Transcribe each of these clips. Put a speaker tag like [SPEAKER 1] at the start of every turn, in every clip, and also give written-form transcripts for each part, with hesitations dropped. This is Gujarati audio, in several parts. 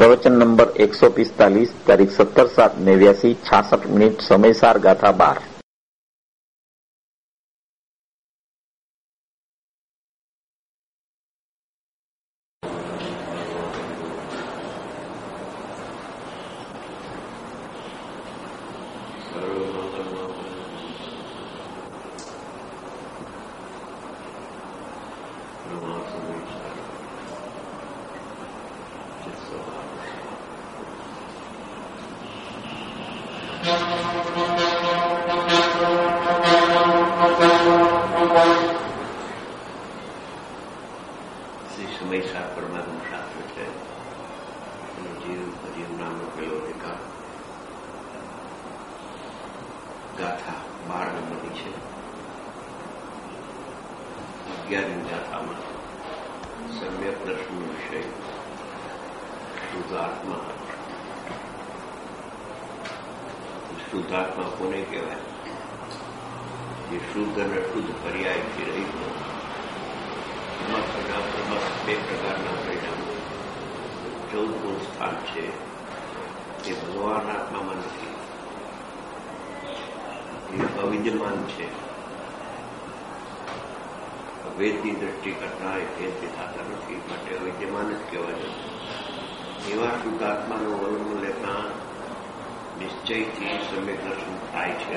[SPEAKER 1] प्रवचन नंबर 145 तारीख 17/7/89 66 मिनिट समयसार गाथा 12।
[SPEAKER 2] સમયસાર પરમાત્મ શાસ્ત્ર છે. જીવ નામનો પેલો વિકાર ગાથા 12 નંબરની છે. 11મી ગાથામાં સમ્યક દર્શનનો વિષય શુદ્ધાત્મા. શુદ્ધાત્મા કોને કહેવાય? જે શુદ્ધ અને શુદ્ધ પર્યાયથી રહીત બે પ્રકારના પરિણામો. 14મું સ્થાન છે એ ભગવાન આત્મામાં નથી, એ અવિદ્યમાન છે. વેદની દ્રષ્ટિ કરતા એ ભેદ થતા નથી, માટે અવિદ્યમાન જ કહેવાય. એવા શુદ્ધાત્માનું અવલંબન લેતા નિશ્ચયથી સમ્યક દર્શન થાય છે.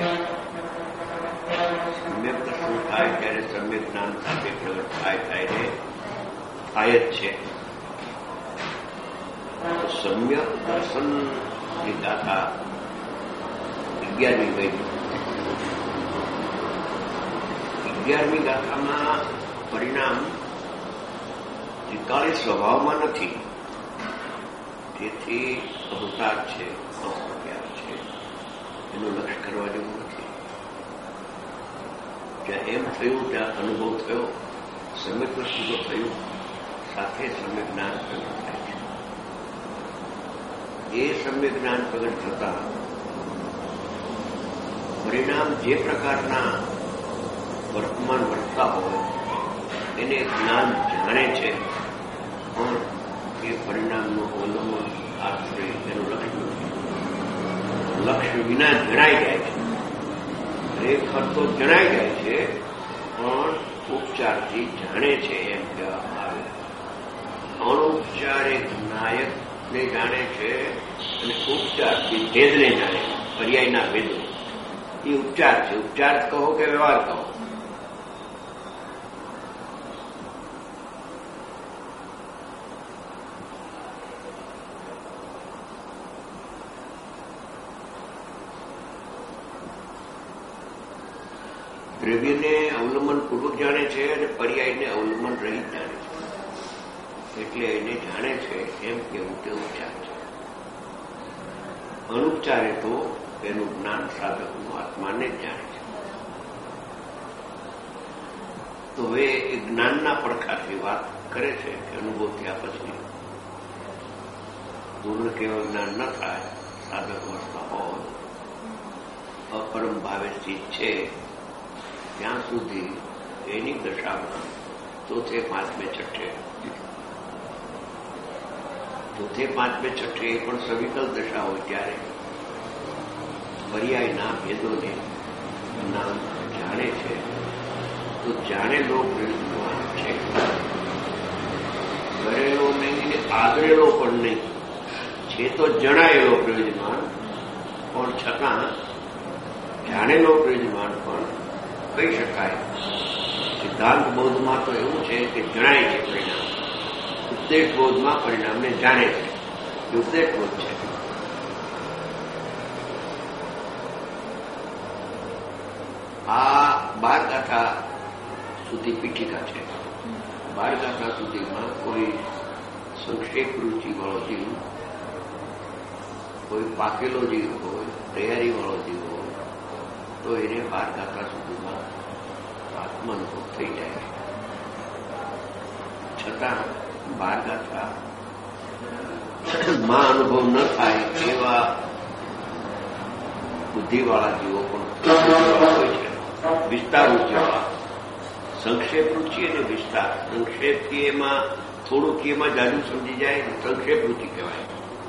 [SPEAKER 2] સમ્યક દર્શન થાય ત્યારે સમ્યક જ્ઞાન સાથે પ્રગટ થાય જ છે. તો સમ્યક દર્શનની ગાથા 11મી ગઈ. 11મી ગાથામાં પરિણામ ત્રિકાળી સ્વભાવમાં નથી, તેથી અવતાર છે, અવતાર છે, એનું લક્ષ્ય કરવા જેવું નથી. જ્યાં એમ થયું ત્યાં અનુભવ થયો, સમ્યક દર્શન થયું, સાથે સમ્યક જ્ઞાન પ્રગટ થાય છે. એ સમ્યક જ્ઞાન પ્રગટ થતા પરિણામ જે પ્રકારના વર્તમાન વર્તતા હોય એને જ્ઞાન જાણે છે, પણ એ પરિણામનું અવલંબન આશ્રય એનું લક્ષ્ય વિના જણાઈ જાય છે. ખરેખર તો જણાઈ જાય છે, પણ ઉપચારથી જાણે છે એમ કહેવામાં આવે. અણુપચારે નાયકને જાણે છે અને ઉપચારથી ભેદને જાણે, પર્યાયના ભેદો. એ ઉપચાર છે. ઉપચાર કહો કે વ્યવહાર કહો, દ્રવ્યને અવલંબન પૂર્વક જાણે છે અને પર્યાયને અવલંબન રહિત જાણે છે. એટલે એને જાણે છે એમ કેવું તે ઉપચાર છે. અનુપચારે તો એનું જ્ઞાન સાધકનું આત્માને જ જાણે છે. તો હવે એ જ્ઞાનના પડખાથી વાત કરે છે કે અનુભવ થયા પછી પૂર્ણ કેવળ જ્ઞાન ન થાય, સાધક અવસ્થા હોય, અપરમ ભાવે સ્થિત છે, ત્યાં સુધી એની દશામાં ચોથે પાંચમે છઠ્ઠે એ પણ સવિકલ દશા હોય ત્યારે પર્યાયના ભેદોને નામ જાણે છે. તો જાણેલો પ્રયોજનવાન છે, કરેલો નહીં ને આગળેલો પણ નહીં છે. તો જણાયેલો પ્રયોજનવાન પણ છતાં જાણેલો પ્રયોજનવાન પણ કહી શકાય. સિદ્ધાંત બોધમાં તો એવું છે કે જણાય છે પરિણામ, ઉપદેશ બોધમાં પરિણામને જાણે છે, એ ઉપદેશ બોધ છે. આ 12 ગાથા સુધી પીઠિકા છે. 12 ગાથા સુધીમાં કોઈ સંક્ષેપ રૂચિ વાળો જીવ, કોઈ પાકેલો જીવ હોય, તૈયારી વાળો જીવ હોય, તો એને 12 ગાથા સુધીમાં આત્માનુભવ થઈ જાય છે. છતાં 12 ગાથા માં અનુભવ ન થાય એવા બુદ્ધિવાળા જીવો પણ હોય છે. વિસ્તાર રૂચિવાળા, સંક્ષેપ રૂચિ અને વિસ્તાર. સંક્ષેપથી એમાં થોડુંક એમાં જાજુ સમજી જાય, સંક્ષેપ રૂચિ કહેવાય.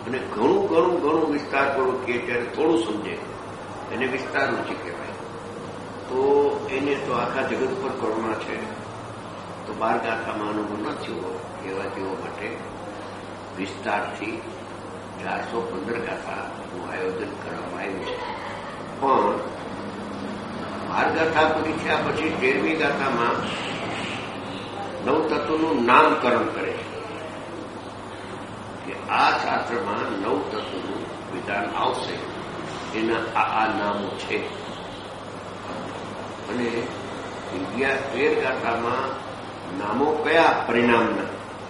[SPEAKER 2] અને ઘણું ઘણું ઘણું વિસ્તાર થોડું કહે ત્યારે થોડું સમજે એને વિસ્તાર રુચિ કહેવાય. તો એને તો આખા જગત પર કરુણા છે. તો 12 ગાથામાં અનુભવ ન થયો એવા જેવો માટે વિસ્તારથી 415 ગાથાનું આયોજન કરવામાં આવ્યું છે. પણ 12 ગાથા પૂરી થયા પછી 13મી ગાથામાં નવતત્વનું નામકરણ કરે છે કે આ શાસ્ત્રમાં નવતત્વનું વિધાન આવશે, એના આ નામો છે. અને 13 ગાથામાં નામો કયા પરિણામના,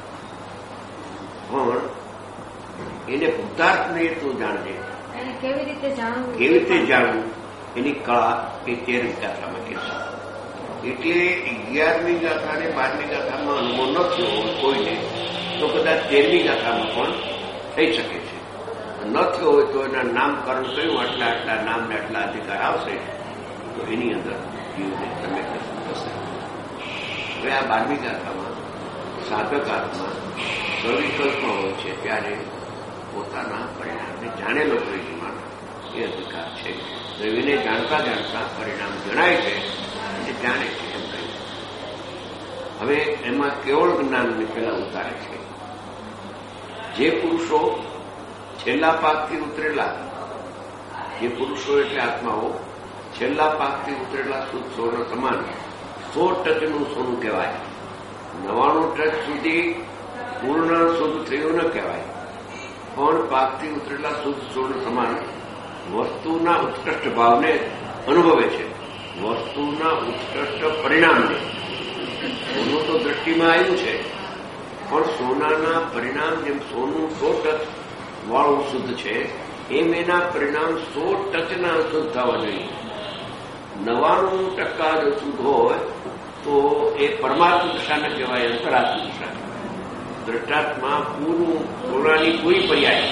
[SPEAKER 2] પણ એને ભૂતાર્થને તું જાણજે.
[SPEAKER 3] કેવી રીતે
[SPEAKER 2] જાણવું એની કળા એ 13મી ગાથામાં કહેશે. એટલે 11મી ગાથા અને 12મી ગાથામાં અનુભવ ન થયો હોય કોઈને તો કદાચ 13મી ગાથામાં પણ થઈ શકે છે. ન થયો હોય તો એના નામકરણ કર્યું, આટલા આટલા નામને આટલા અધિકાર આવશે તો એની અંદર જીવને તમે થશે. હવે આ 12મી ગાથામાં સાધક આત્મા સવિકલ્પમાં હોય છે ત્યારે પોતાના પરિણામને જાણેલો પરિણામ એ અધિકાર છે. દ્રવ્યને જાણતા જાણતા પરિણામ જણાય છે અને જાણે છે એમ કહ્યું. હવે એમાં કેવળ જ્ઞાનને પેલા ઉતારે છે. જે પુરુષો છેલ્લા પાકથી ઉતરેલા, જે પુરુષો એટલે આત્માઓ છેલ્લા પાકથી ઉતરેલા શુદ્ધ સોનું સમાન 100 ટચનું સોનું કહેવાય. 99 ટચ સુધી પૂર્ણ શુદ્ધ થયું ન કહેવાય, પણ પાકથી ઉતરેલા શુદ્ધ સોનું સમાન વસ્તુના ઉત્કૃષ્ટ ભાવને અનુભવે છે, વસ્તુના ઉત્કૃષ્ટ પરિણામને. સોનું તો દ્રષ્ટિમાં આવ્યું છે, પણ સોનાના પરિણામ જેમ સોનું 100 ટચ વાળું શુદ્ધ છે એમ એના પરિણામ 100 ટચના શુદ્ધ થવા જોઈએ. 99% જો શુદ્ધ હોય તો એ પરમાત્મ દશાને કહેવાય, અંતરાત્મ દશા. દ્રષ્ટાત્મા પૂરું સોનાની પૂરી પર્યાય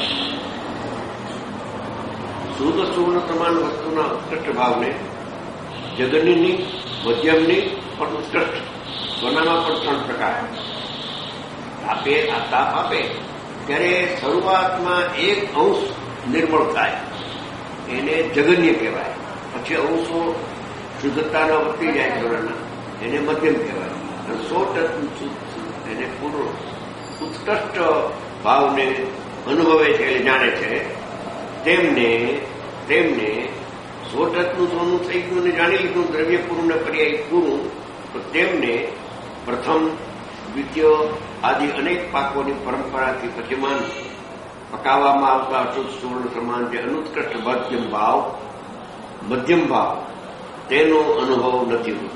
[SPEAKER 2] શુદ્ધ સુવર્ણ સમાન વસ્તુના ઉત્કૃષ્ટ ભાવને જગનની, મધ્યમની પણ ઉત્કૃષ્ટ. સોનામાં પણ 3 પ્રકાર આપે. આ તાપ આપે ત્યારે શરૂઆતમાં 1 અંશ નિર્મળ થાય, એને જગન્ય કહેવાય. પછી અંશો શુદ્ધતાના વધતી જાય સોનાના, એને મધ્યમ કહેવાય. અને 100 ટચ એને પૂર્ણ ઉત્કૃષ્ટ ભાવને અનુભવે છે, એટલે જાણે છે. તેમને 100 ટચનું સોનું થઈ ગયું અને જાણી લીધું દ્રવ્ય પૂરું ને પર્યાય પૂરું, તો તેમને પ્રથમ, દ્વિતીય આદિ અનેક પાકોની પરંપરાથી પચયમાન પકાવવામાં આવતા અશુદ્ધ સુવર્ણ સમાન જે અનુત્કૃષ્ટ મધ્યમ ભાવ તેનો અનુભવ નથી હોતો.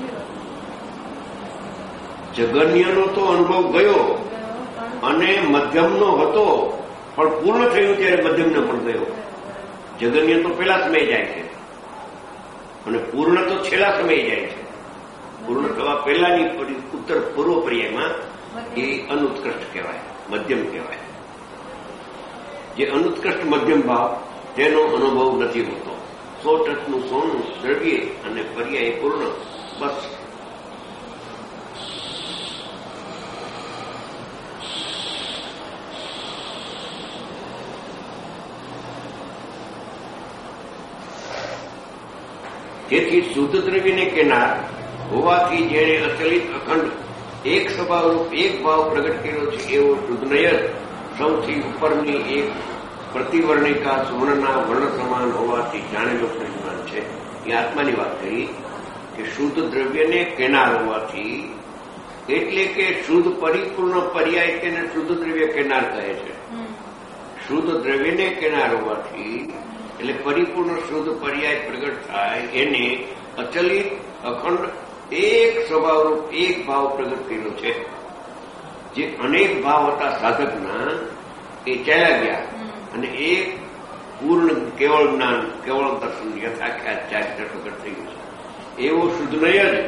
[SPEAKER 2] જગન્યનો તો અનુભવ ગયો અને મધ્યમનો હતો, પણ પૂર્ણ થયું ત્યારે મધ્યમનો પણ ગયો. જગન્ય તો પહેલા સમય જાય છે અને પૂર્ણ તો છેલ્લા સમય જાય છે. પૂર્ણ થવા પહેલાની ઉત્તર પૂર્વ પર્યાયમાં એ અનુત્કૃષ્ટ કહેવાય, મધ્યમ કહેવાય. જે અનુત્કૃષ્ટ મધ્યમ ભાવ તેનો અનુભવ નથી હોતો. 100 ટચનું સોનું દ્રવ્ય અને પર્યાય પૂર્ણ, બસ. તેથી શુદ્ધ દ્રવ્યને કેનાર હોવાથી જેણે અચલિત અખંડ એક સ્વભાવરૂપ એક ભાવ પ્રગટ કર્યો છે એવો શુદ્ધનય સૌથી ઉપરની એક પ્રતિવર્ણિકા સુવર્ણના વર્ણ સમાન હોવાથી જાણેલો પરિણામ છે. એ આત્માની વાત કરી કે શુદ્ધ દ્રવ્યને કેનાર હોવાથી, એટલે કે શુદ્ધ પરિપૂર્ણ પર્યાય તેને શુદ્ધ દ્રવ્ય કેનાર કહે છે. શુદ્ધ દ્રવ્યને કેનાર હોવાથી એટલે પરિપૂર્ણ શુદ્ધ પર્યાય પ્રગટ થાય એને અચલિત અખંડ એક સ્વભાવરૂપ એક ભાવ પ્રગટ કર્યો છે. જે અનેક ભાવ હતા સાધકના એ ચાલ્યા ગયા અને એક પૂર્ણ કેવળ જ્ઞાન, કેવળ દર્શન, યથાખ્યાત ચારિત્ર પ્રગટ થઈ ગયું છે. એવો શુદ્ધનય જ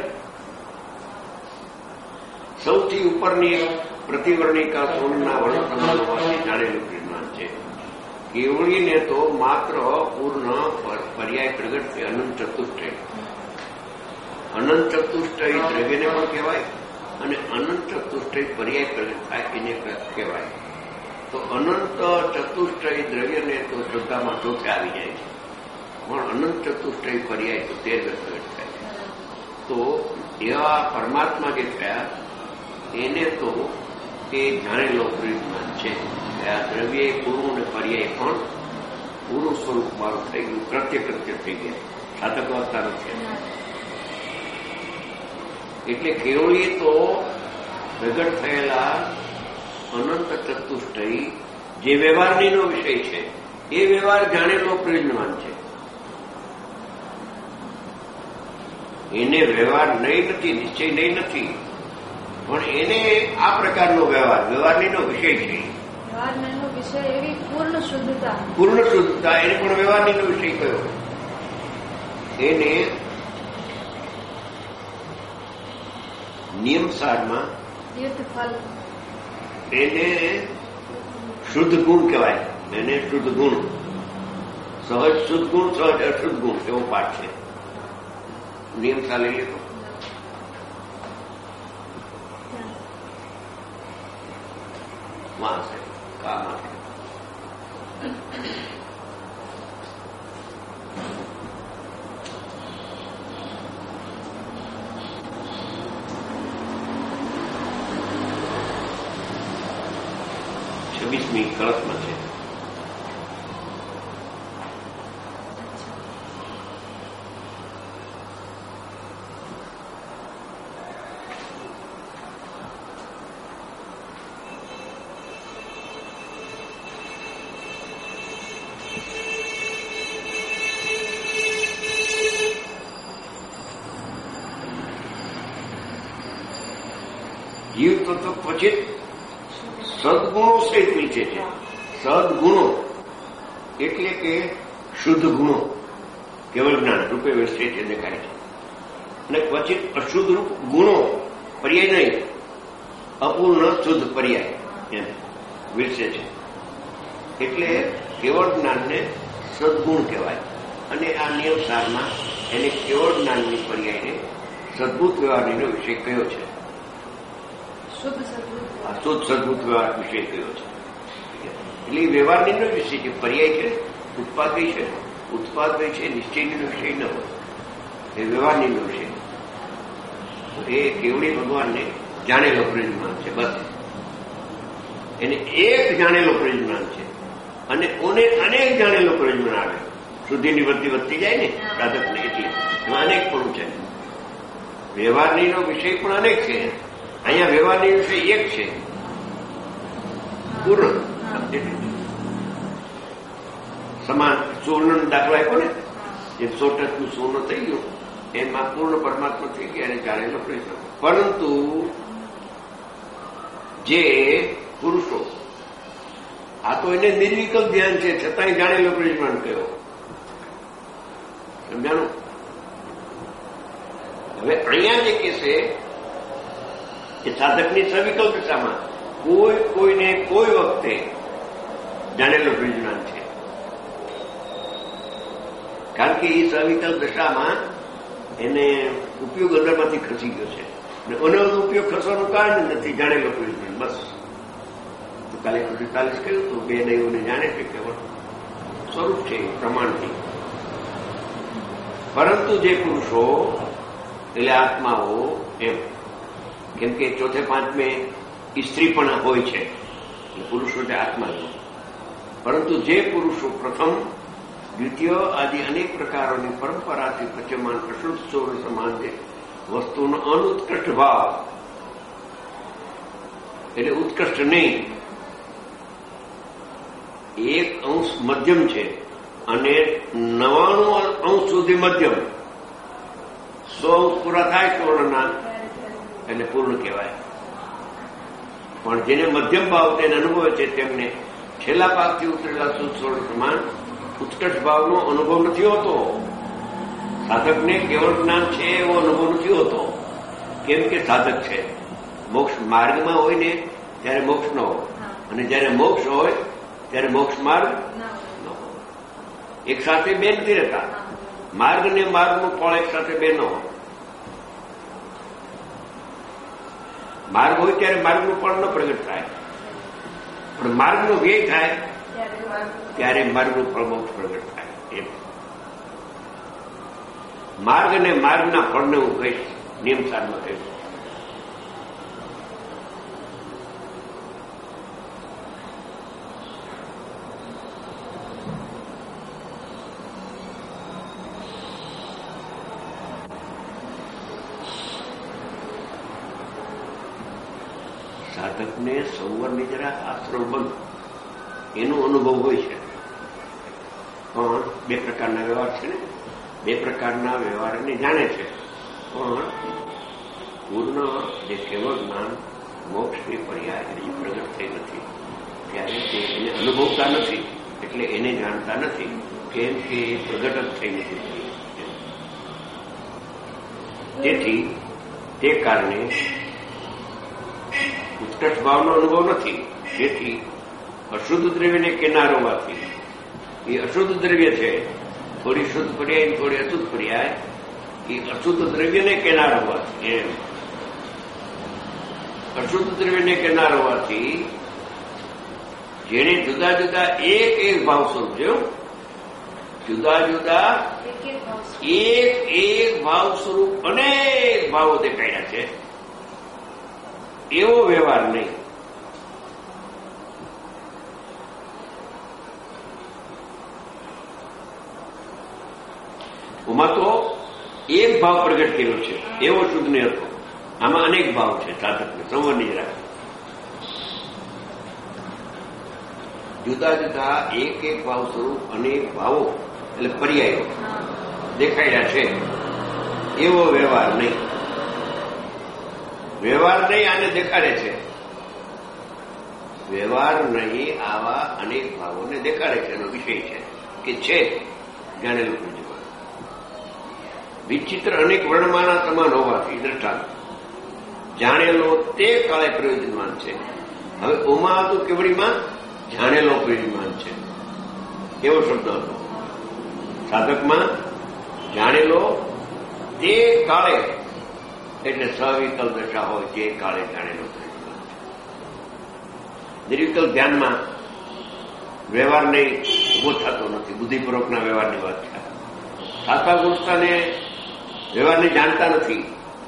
[SPEAKER 2] સૌથી ઉપરની પ્રતિવર્ણિકા સોનના વર્ણ સમાન હોવાથી જાણેલું પરિણામ છે. કેવળીને તો માત્ર પૂર્ણ પર્યાય પ્રગટ છે. અનંત ચતુષ્ટય, અનંત ચતુષ્ટય દ્રવ્યને પણ કહેવાય અને અનંત ચતુષ્ટય પર્યાય પ્રગટ થાય એને કહેવાય. તો અનંત ચતુષ્ટય દ્રવ્યને તો શ્રદ્ધામાં ચોથે આવી જાય છે, પણ અનંત ચતુષ્ટય પર્યાય તો 13 પ્રગટ થાય છે. તો એવા પરમાત્મા જે થયા એને તો એ જાણેલો પ્રવિજ્ઞાન છે. આ દ્રવ્ય પૂરું અને પર્યાય પણ પૂરું સ્વરૂપ મારું થઈ ગયું, કૃત્ય થઈ ગયા, સાધક વાર્તા નથી. એટલે કેવળીએ તો પ્રગટ થયેલા અનંત ચતુષ્ટય જે વ્યવહારનીનો વિષય છે એ વ્યવહાર જાણેલો પ્રયોજનવાન છે. એને વ્યવહાર નહીં નથી, નિશ્ચય નહીં નથી, પણ એને આ પ્રકારનો વ્યવહારનીનો વિષય છે.
[SPEAKER 3] વ્યવહારનો વિષય એવી પૂર્ણ શુદ્ધતા
[SPEAKER 2] એને પણ વ્યવહારનીનો વિષય કયો. એને નિયમસારમાં એને શુદ્ધ ગુણ કહેવાય. એને શુદ્ધ ગુણ, સહજ શુદ્ધ ગુણ, સહજ અશુદ્ધ ગુણ એવો પાઠ છે. નિયમસા લઈ લીધો. વહાં છે કામ માટે. કળશમાં છે. જીવ તો પછી સદગુણો સહિત નીચે છે. સદગુણો એટલે કે શુદ્ધ ગુણો કેવળ જ્ઞાન રૂપે વિશે છે, દેખાય છે. અને ક્વચિત અશુદ્ધ રૂપ ગુણો, પર્યાય નહીં, અપૂર્ણ શુદ્ધ પર્યાય એમ વિશે છે. એટલે કેવળ જ્ઞાનને સદગુણ કહેવાય. અને આ નિયમસારમાં એને કેવળ જ્ઞાનની પર્યાયને સદભૂત વ્યવહારનો વિષય કયો છે. શુદ્ધ સદભૂત વ્યવહાર વિષય કયો છે. એટલે વ્યવહારનો વિષય છે. પર્યાય છે, ઉત્પાદય છે. ઉત્પાદય છે નિશ્ચયનો વિષય ન હોય, એ વ્યવહારનો વિષય. એ કેવળી ભગવાનને જાણેલો પ્રજ્ઞાન છે. બસ એને એક જાણેલો પ્રજ્ઞાન છે. અને ઓને અનેક જાણેલો પ્રજ્ઞાન આવે. શુદ્ધિની વધતી જાય ને સાધકને, એટલે એમાં અનેક પણ છે. વ્યવહારનો વિષય પણ અનેક છે. અહીંયા વ્યવહારનો વિષય એક છે, પૂર્ણ. સમાન સુવર્ણ દાખલો આપ્યો ને, જે 100% સુવર્ણ થઈ ગયું એમાં પૂર્ણ પરમાત્મા થઈ ગયા અને જાણેલો પ્રશ્ન. પરંતુ જે પુરુષો, આ તો એને નિર્વિકલ્પ ધ્યાન છે, છતાંય જાણેલો પ્રજ્ઞાન કયો. સમજાણું? હવે અહીંયા જે કે છે કે સાધકની સવિકલ્પ દશામાં કોઈને કોઈ વખતે જાણેલો પ્રજ્ઞાન છે. કારણ કે એ સવિકલ્પ દશામાં એને ઉપયોગ અંદરમાંથી ખસી ગયો છે. અને ઉપયોગ ખસવાનું કારણ નથી જાણેલો પ્રજ્ઞાન. બસ કાલે 45 કહ્યું તો બે દૈવોને જાણે છે કેવળ સ્વરૂપ છે પ્રમાણથી. પરંતુ જે પુરુષો એટલે આત્માઓ એમ, કેમ કે ચોથે પાંચમે સ્ત્રી પણ હોય છે, પુરુષો તે આત્મા છે. પરંતુ જે પુરુષો પ્રથમ દ્વિતીય આદિ અનેક પ્રકારોની પરંપરાથી પચ્યમાન અશુદ્ધ સોળ સમાન છે વસ્તુનો અનુત્કૃષ્ટ ભાવ, એટલે ઉત્કૃષ્ટ નહીં, એક અંશ મધ્યમ છે અને 99 સુધી મધ્યમ, 100 પૂરા થાય સોળના એને પૂર્ણ કહેવાય. પણ જેને મધ્યમ ભાવ તેને અનુભવે છે તેમને છેલ્લા ભાગથી ઉતરેલા શુદ્ધ સોળ સમાન ઉત્કૃષ્ટ ભાવનો અનુભવ નથી હોતો. સાધકને કેવળ જ્ઞાન છે એવો અનુભવ નથી હોતો. કેમ કે સાધક છે. મોક્ષ માર્ગમાં હોય ને ત્યારે મોક્ષ ન હોય, અને જયારે મોક્ષ હોય ત્યારે મોક્ષ માર્ગ ન હોય. એક સાથે બે નથી રહેતા. માર્ગ ને માર્ગનું ફળ એક સાથે બે ન હોય. માર્ગ હોય ત્યારે માર્ગનું ફળ ન પ્રગટ થાય, પણ માર્ગનો વ્યય થાય ત્યારે માર્ગનું ફળમોક્ષ પ્રગટ થાય. એમ માર્ગ અને માર્ગના ફળને હું કહીશ, નિયમસારમાં કહીશ. સાધકને સંવર નિદ્રા આશ્રમ બંધ એનો અનુભવ હોય છે, પણ બે પ્રકારના વ્યવહાર છે ને, બે પ્રકારના વ્યવહારને જાણે છે, પણ પૂર્ણ જે કેવળ જ્ઞાન મોક્ષની પર્યાય એ પ્રગટ થઈ નથી, ત્યારે તે એને અનુભવતા નથી, એટલે એને જાણતા નથી, કેમ કે એ પ્રગટ જ થઈ નથી. તેથી તે કારણે ઉત્કર્ષ ભાવનો અનુભવ નથી. તેથી અશુદ્ધ દ્રવ્યને કિનાર હોવાથી, એ અશુદ્ધ દ્રવ્ય છે, થોડી શુદ્ધ પર્યાય થોડી અશુદ્ધ પર્યાય, એ અશુદ્ધ દ્રવ્યને કિનાર હોવાથી, એમ અશુદ્ધ દ્રવ્યને કિનાર હોવાથી જેને જુદા જુદા એક એક ભાવ સ્વરૂપ છે, જુદા જુદા એક એક ભાવ સ્વરૂપ અનેક ભાવો દેખાયા છે, એવો વ્યવહાર નહીં. ઉમાં તો એક ભાવ પ્રગટ કર્યો છે, એવો શુદ્ધ નહીં હતો. આમાં અનેક ભાવ છે. સાધકને સંવરની રાખ જુદા જુદા એક એક ભાવ સ્વરૂપ અનેક ભાવો એટલે પર્યાયો દેખાયા છે, એવો વ્યવહાર નહીં. વ્યવહાર નહીં આને દેખાડે છે, વ્યવહાર નહીં આવા અનેક ભાવોને દેખાડે છે. એનો વિષય છે કે છે જાણેલું પ્રયોજન. વિચિત્ર અનેક વર્ણમાના સમાન હોવાથી દ્રષ્ટાંત જાણેલો તે કાળે પ્રયોજનમાન છે. હવે ઓમાં હતું કેવડીમાં જાણેલો પ્રયોજનમાન છે, એવો શબ્દ હતો. સાધકમાં જાણેલો તે કાળે એટલે સવિકલ્પ દશા હોય તે કાળે જાણેલો. નિર્વિકલ્પ ધ્યાનમાં વ્યવહાર નહીં ઉભો થતો નથી. બુદ્ધિપૂર્વકના વ્યવહારની વાત છે. સાતા ગુણસ્થાને વ્યવહારને જાણતા નથી.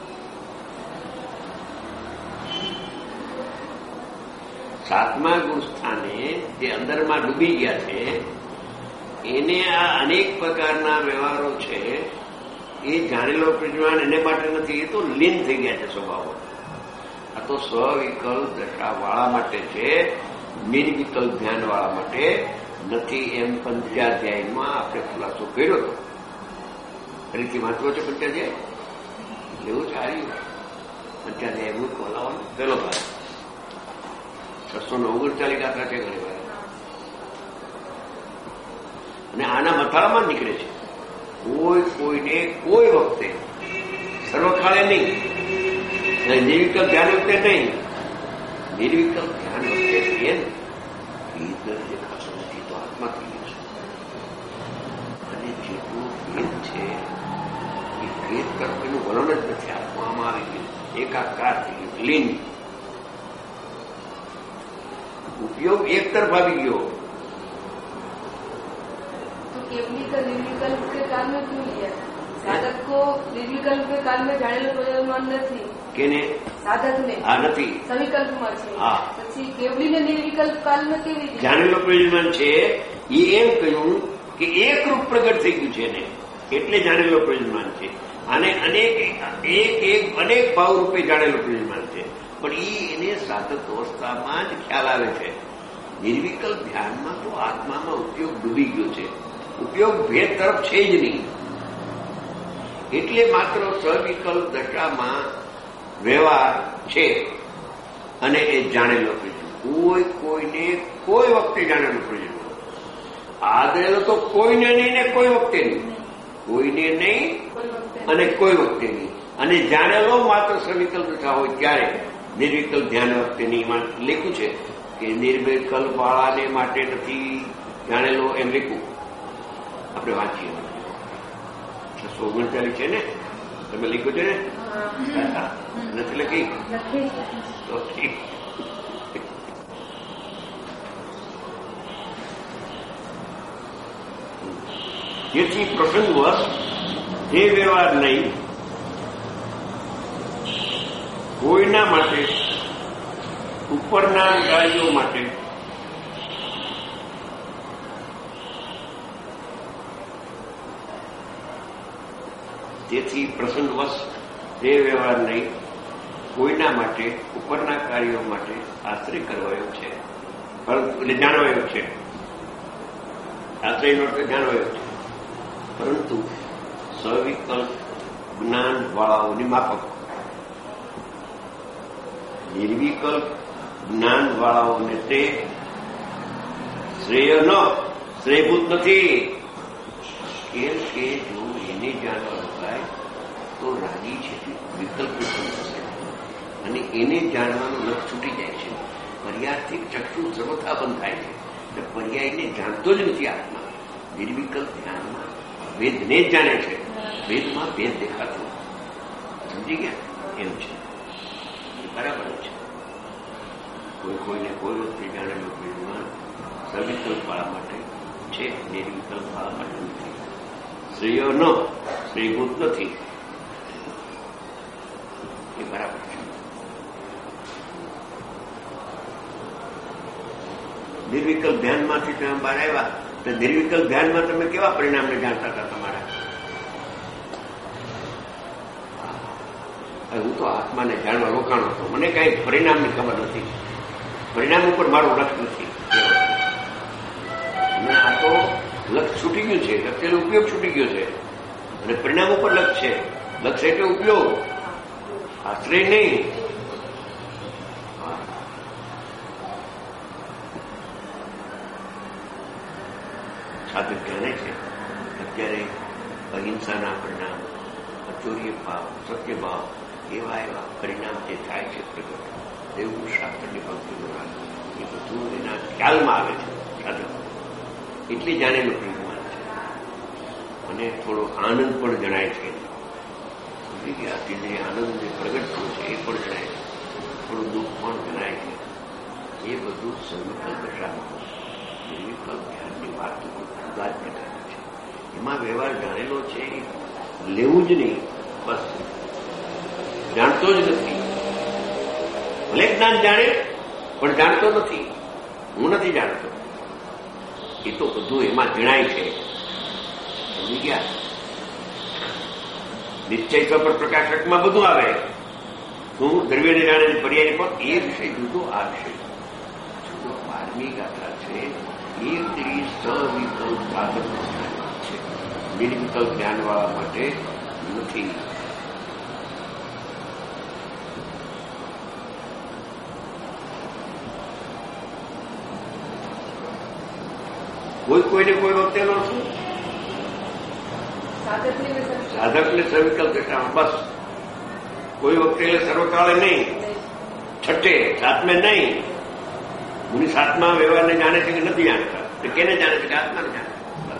[SPEAKER 2] સાતમા ગુણસ્થાને જે અંદરમાં ડૂબી ગયા છે, એને આ અનેક પ્રકારના વ્યવહારો છે, એ જાણેલો પ્રજ્ઞાન એને માટે નથી. એ તો લીન થઈ ગયા છે સ્વભાવો. આ તો સ્વવિકલ્પ દશાવાળા માટે છે, નિર્વિકલ્પ ધ્યાનવાળા માટે નથી. એમ પંચાધ્યાયમાં આપણે ખુલાસો કર્યો હતો. ફરીથી વાંચવો છે પંચાધ્યાય? એવું છે હાર્યું પંચાધ્યાય મૂળ ખોલાવાનું પેલો ભાગ 639 ગાથા છે ઘણી વાર, અને આના મથાળામાં જ નીકળે છે. કોઈ કોઈને કોઈ વખતે સર્વકાળે નહીં, નિર્વિકલ્પ ધ્યાન વખતે નહીં. નિર્વિકલ્પ ધ્યાન વખતે એમ ભેદ દેખાતો નથી, તો આત્મા થઈ ગયો છે. અને જેટલું ભેદ છે એ ભેદ તરફ એનું વલણ જ નથી. આત્મામાં આવી ગયું, એકાકાર થઈ ગયું, લીન. ઉપયોગ એક તરફ આવી ગયો.
[SPEAKER 3] निर्विकल्प निर्विकल्प के काल में क्यों लिया? साधक को निर्विकल्प के काल में जानेलो प्रयोजन નથી.
[SPEAKER 2] કેને?
[SPEAKER 3] સાધકને.
[SPEAKER 2] હા, નથી.
[SPEAKER 3] સવિકલ્પમાં છે.
[SPEAKER 2] હા.
[SPEAKER 3] પછી કેવડીને નિર્વિકલ્પ કાલમાં કેવી રીતે
[SPEAKER 2] જાણેલો પ્રયોજન છે? એ એમ કહ્યું કે એક રૂપ પ્રગટ થઈ ગયું છે ને, એટલે જાણેલો પ્રયોજન છે. અને અનેક ભાવ રૂપે જાણેલો પ્રયોજન છે. પણ એને સાધક અવસ્થામાં જ ખ્યાલ આવે છે. નિર્વિકલ્પ ધ્યાનમાં તો આત્મામાં ઉપયોગ ડૂબી ગયો છે. ઉપયોગ ભેદ તરફ છે જ નહીં. એટલે માત્ર સવિકલ્પ દશામાં વ્યવહાર છે, અને એ જાણેલો પ્રયોજન. કોઈને કોઈ વખતે જાણેલો પ્રયોજન. આદરેલો તો કોઈને નહીં ને કોઈ વખતે નહીં. કોઈને નહીં અને કોઈ વખતે નહીં. અને જાણેલો માત્ર સવિકલ્પ દશા હોય ત્યારે. નિર્વિકલ્પ ધ્યાન વખતે નહીં. લખ્યું છે કે નિર્વિકલ્પ વાળાને માટે નથી જાણેલો, એમ લખ્યું. આપણે વાંચીએ 639 છે ને, તમે લખ્યું છે ને? નથી લખી? તો ઠીક. જેથી પ્રસંગવશ એ વ્યવહાર નહીં કોઈના માટે ઉપરના કાર્યો માટે તેથી પ્રસંગવશ એ વ્યવહાર નહીં કોઈના માટે ઉપરના કાર્યો માટે આશ્રય કરવાયો છે, પરંતુ એટલે જાણવાયો છે. આશ્રયનો અર્થ જાણવાયો છે, પરંતુ સવિકલ્પ જ્ઞાન વાળાઓની માફક, નિર્વિકલ્પ જ્ઞાન વાળાઓને તે શ્રેયભૂત નથી. કેમ કે જો એને જાણવાનું થાય તો રાજી છે વિકલ્પ થશે અને એને જાણવાનું લક્ષ છૂટી જાય છે. પર્યાયથી ચક્ષુ સર્વથા બંધ થાય છે એટલે પર્યાયને જાણતો જ નથી આત્મા. નિર્વિકલ્પ ધ્યાનમાં વેદને જ જાણે છે, વેદમાં ભેદ દેખાતો. સમજી ગયા? એમ છે, બરાબર છે. કોઈને કોઈ વખતે જાણેલું વેદમાં સવિકલ્પ વાળા માટે છે, નિર્વિકલ્પ વાળા માટે નથી. શ્રેયભૂત નથી, એ બરાબર છે. નિર્વિકલ્પ ધ્યાનમાંથી તમે બહાર આવ્યા તો નિર્વિકલ્પ ધ્યાનમાં તમે કેવા પરિણામને જાણતા હતા તમારા? હું તો આત્માને જાણવા રોકાણો હતો, મને કઈ પરિણામની ખબર નથી, પરિણામ ઉપર મારું લક્ષ નથી. અને આ તો લક્ષ છૂટી ગયું છે, લક્ષ એટલે ઉપયોગ છૂટી ગયો છે અને પરિણામ ઉપર લક્ષ છે. લક્ષ એટલે ઉપયોગ, આશ્રય નહીં. સાધક જાણે છે અત્યારે અહિંસાના પરિણામ, અચોર્ય ભાવ, સત્ય ભાવ એવા પરિણામ જે થાય છે પ્રગટ, એવું શાસ્ત્રની પંક્તિઓ એ બધું એના ખ્યાલમાં આવે છે સાધક. એટલી જાણેલું પરિણામ છે અને થોડો આનંદ પણ જણાય છે. સમજી ગયા? જે આનંદ જે પ્રગટ થયું છે એ પણ જણાય છે, થોડું દુઃખ પણ જણાય છે. એ બધું સવિકલ્પ દશામાં નિર્વિકલ્પ ધ્યાનની વાતો જુદા જ પ્રકારની છે. એમાં વ્યવહાર જાણેલો છે, લેવું જ નહીં, બસ જાણતો જ નથી. ભલે જ્ઞાન જાણે પણ જાણતો નથી. હું નથી જાણતો, એ તો બધું એમાં જણાય છે. સમજી ગયા? નિશ્ચય સ્વપર પ્રકાશકમાં બધું આવે. શું દ્રવ્યને જાણે પર્યાય પણ એ વિષય જુદો, આ વિષય જુદો. 12મી ગાથા છે એ સવિકલ્પ સાધક છે, નિર્વિકલ્પ જ્ઞાનવાળા માટે નથી. કોઈને કોઈ વખતેનો શું સાધકને સવિકલ્પ દશામાં બસ. કોઈ વખતે સર્વકાળે નહીં, છઠ્ઠે સાતમે નહીં. મુનિ સાતમા વ્યવહારને જાણે છે કે નથી જાણતા? તો કેને જાણે છે? કે આત્માને જાણે.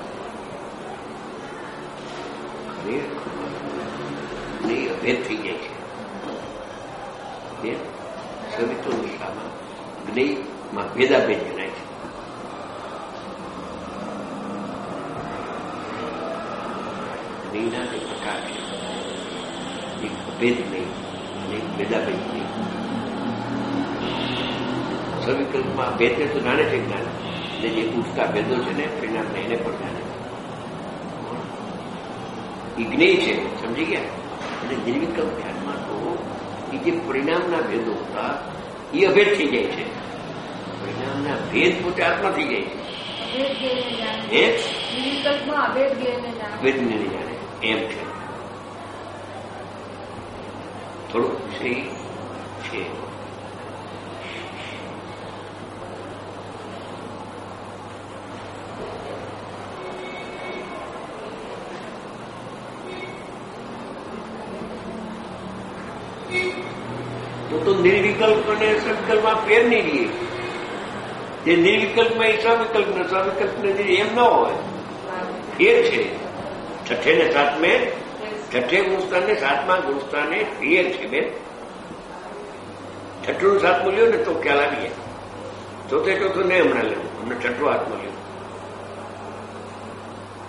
[SPEAKER 2] અભેદ થઈ જાય છે. સવિકલ્પ દશામાં જ્ઞેયમાં ભેદાભેદ જણાય છે. જ્ઞેયના જે પ્રકાર છે એક અભેદ નહીં અને એક ભેદાભેદ નહીં. સવિકલ્પમાં ભેદને તો જાણે છે જ્ઞાન, અને જે પૂછતા ભેદો છે ને પરિણામને એને પણ જાણે છે. એ જ્ઞેય છે, સમજી ગયા? અને નિર્વિકલ્પ ધ્યાનમાં તો એ જે પરિણામના ભેદો હતા એ અભેદ થઈ જાય છે. પરિણામના ભેદ પોતે આત્મા થઈ જાય છે. ભેદને નહીં જાણે એમ છે. થોડુંક વિષય છે. તો નિર્વિકલ્પ અને સવિકલ્પમાં ફેર નહીં રહીએ. જે નિર્વિકલ્પમાં એ સવિકલ્પને, સવિકલ્પને એમ ન હોય, ફેર છે. છઠ્ઠે ને સાતમે, છઠ્ઠે ગુણસ્થાન ને સાતમા ગુણસ્થાને ફેર છે બેન. છઠ્ઠું સાતમું લ્યો ને તો ખ્યાલ આવી જાય. ચોથે ચોથું નહીં હમણાં લેવું, અમને છઠ્ઠો હાથમાં લેવું.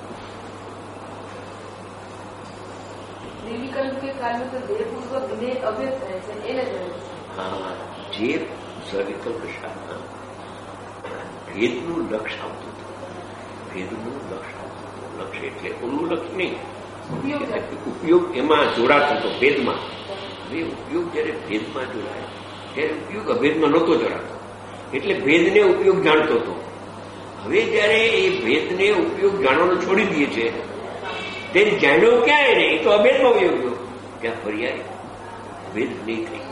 [SPEAKER 3] નિર્વિકલ્પ કે કાલ में तो देहपूर्वक विनय अभेद થાય છે એને જાણે છે.
[SPEAKER 2] હા, જે સવિકલ્પ સાધના ભેદનું લક્ષ આવતું હતું, ભેદનું લક્ષ આવતું હતું. લક્ષ એટલે ઓલું લક્ષ નહીં, ઉપયોગ એમાં જોડાતો હતો ભેદમાં. હવે ઉપયોગ જયારે ભેદમાં જોડાય ત્યારે ઉપયોગ અભેદમાં નહોતો જોડાતો, એટલે ભેદને ઉપયોગ જાણતો હતો. હવે જયારે એ ભેદને ઉપયોગ જાણવાનો છોડી દઈએ છે તેને જાણ્યો ક્યાં એને? એ તો અભેદમાં ઉપયોગ ગયો. ત્યાં પર્યાય ભેદ નહીં થઈ.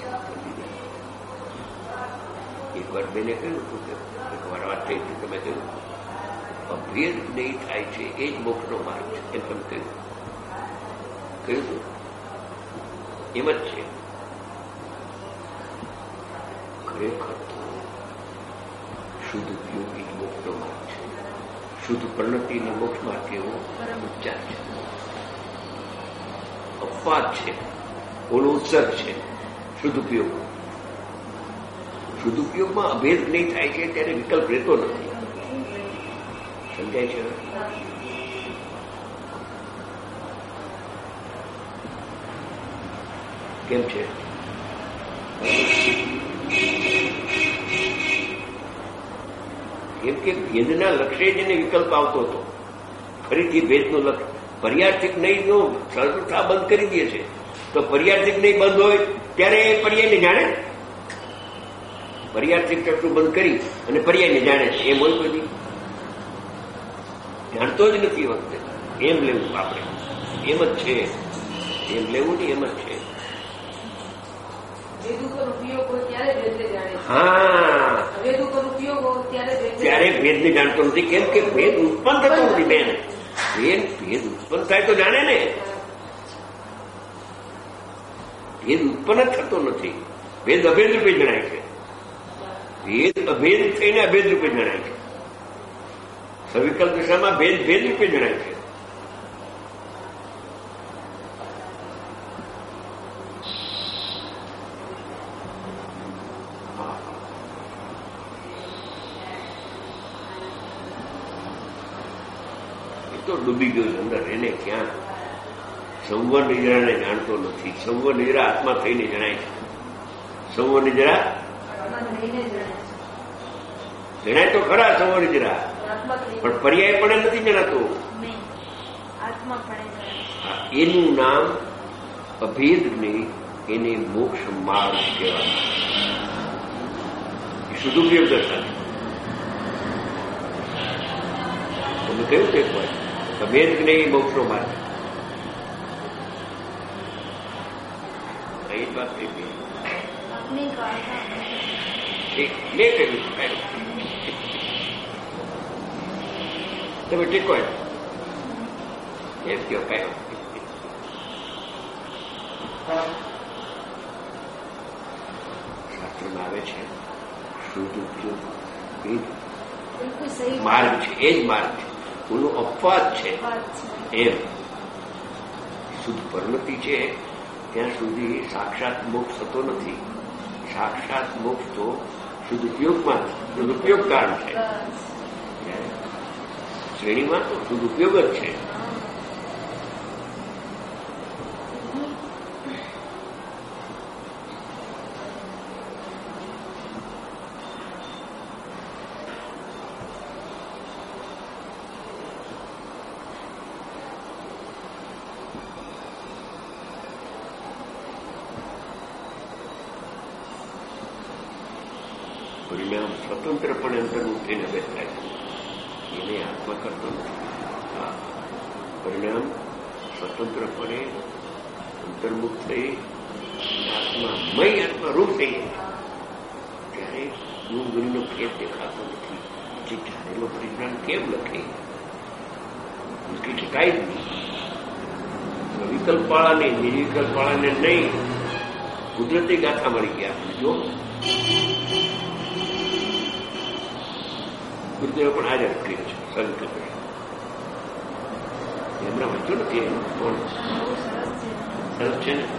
[SPEAKER 2] એક વાર બેને કહ્યું હતું કે એક વાર વાત થઈ હતી, તમે કહ્યું અભેદ નહીં થાય છે એ જ મોક્ષનો માર્ગ છે, એમ તમે કહ્યું હતું. એમ જ છે ખરેખર તો શુદ્ધ ઉપયોગી મોક્ષનો માર્ગ છે. શુદ્ધ પરિણતિનો મોક્ષ માર્ગ એવો ઉચ્ચાર છે, અપવાદ છે, ઓલો ઉત્સર્ગ છે. શુદ્ધ ઉપયોગ, શુદ્ધ ઉપયોગમાં અભેદ નહીં થાય છે ત્યારે વિકલ્પ રહેતો નથી. સમજાય છે? કેમ છે? કેમ કે ભેદના લક્ષ્ય જેને વિકલ્પ આવતો હતો, ફરીથી ભેદનું લક્ષ્ય પર્યાર્થિક નહીંનો સરળતા બંધ કરી દે છે. તો પર્યાર્થિક નહીં બંધ હોય ત્યારે એ પર્યાયને જાણે, પર્યાર્થિક ચક્ષુ બંધ કરી અને પર્યાયને જાણે છે. એમ હોય કોઈ જાણતો જ નથી. વખતે એમ લેવું આપણે, એમ જ છે, એમ લેવું નહીં, એમ જ છે. હા, ત્યારે ભેદને જાણતો નથી. કેમ કે ભેદ ઉત્પન્ન થતો નથી બેન. ભેદ ઉત્પન્ન થાય તો જાણે ને. ભેદ ઉત્પન્ન જ થતો નથી. ભેદ અભેદ રૂપે જણાય છે. ભેદ અભેદ થઈને અભેદ રૂપે જણાય છે. સવિકલ્પ દિશામાં ભેદ ભેદ રૂપે જણાય છે. તો ડૂબી ગયો અંદર. એને ક્યાં સંવર નિજરાને જાણતો નથી. સંવર નિજરા આત્મા થઈને જણાય છે. સંવર નિજરા જણાય તો ખરા સંવર નિજરા, પણ પર્યાય પણ નથી જણાતો. એનું નામ અભેદ નહીં, એને મોક્ષ માર્ગ કહેવાય. એ શુદ્ધ ઉપયોગ દર્શાવે. તમે કહ્યું તે પણ અભેદ નહીં, મોક્ષનો માર્ગ. એ વાત થઈ ગઈ. મેં કહ્યું તમે ટેકો એમ કહો કયો. શાસ્ત્રમાં આવે છે શુદ્ધ ઉપયોગ માર્ગ છે, એ જ માર્ગ છે. ઓનો અપવાદ છે. એમ શુદ્ધ પરિણતિ છે ત્યાં સુધી સાક્ષાત મોક્ષ થતો નથી. સાક્ષાત મોક્ષ તો શુદ્ધ ઉપયોગમાં, શુદ્ધ ઉપયોગ કારણ છે. શ્રેણીમાં તો શુદ્ધ ઉપયોગ જ છે. પરિણામ સ્વતંત્રપણે અંતર્મુખ થઈને અભેદ થાય છે. એને આત્મા કરતો નથી. પરિણામ સ્વતંત્રપણે અંતર્મુખ થઈ આત્મામય આત્મારૂપ થઈ ત્યારે ગુણગુરીનો ફેર દેખાતો નથી. જે જાણેલો પરિણામ કેમ લખે? લખી શકાય જ નહીં. વિકલ્પવાળાને નિર્વિકલ્પવાળાને નહીં, કુદરતી ગાથા મળી ગયા. જો ગુરુદેવ પણ હાજર કર્યો છે. સંકલ્પ એમના વાંચ્યો નથી. એમ કોણ સરસ છે ને.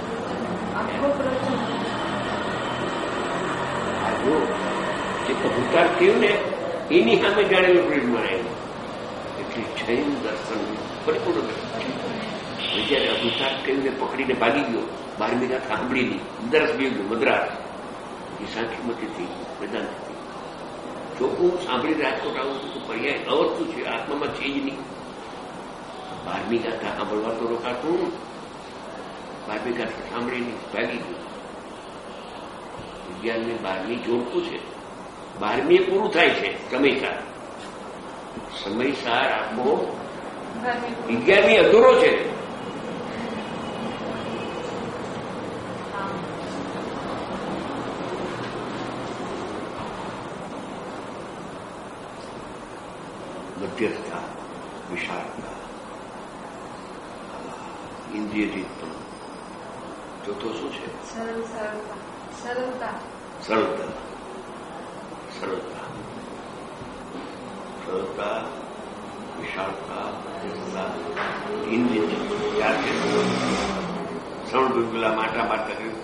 [SPEAKER 2] આ જો જે કબૂતર થયું ને એની સામે જાણેલું પ્રેરણા આવ્યું. એટલે જૈન દર્શન પરિપૂર્ણ દર્શન છે. જયારે અભિષાક કહીને પકડીને ભાગી ગયો, 12મી રાત સાંભળી નહીં, મદ્રાસ બી ગયો, મદ્રાસ એ સાંખ્યમતીથી વેદાંતથી. જો હું સાંભળી રાજકોટ આવું છું તો પર્યાય અવસ્તુ છે, આત્મામાં છે જ નહીં. 12મી ગાથા સાંભળવા તો રોકાતું, 12મી ગાથા સાંભળી નહીં, ભાગી ગયું. વિજ્ઞાનને 12મી જોડતું છે, 12મી પૂરું થાય છે સમયસાર. સમયસાર આખો 11મી અધૂરો છે. મધ્યસ્થતા, વિશાળતા, ઇન્દ્રિય જીતપણ. ચોથો શું છે? સરળતા. વિશાળતા, ઇન્દ્રિય જીતપણ. ચાર છે. શ્રવણ બિલબુલા માટા મારતા કહ્યું,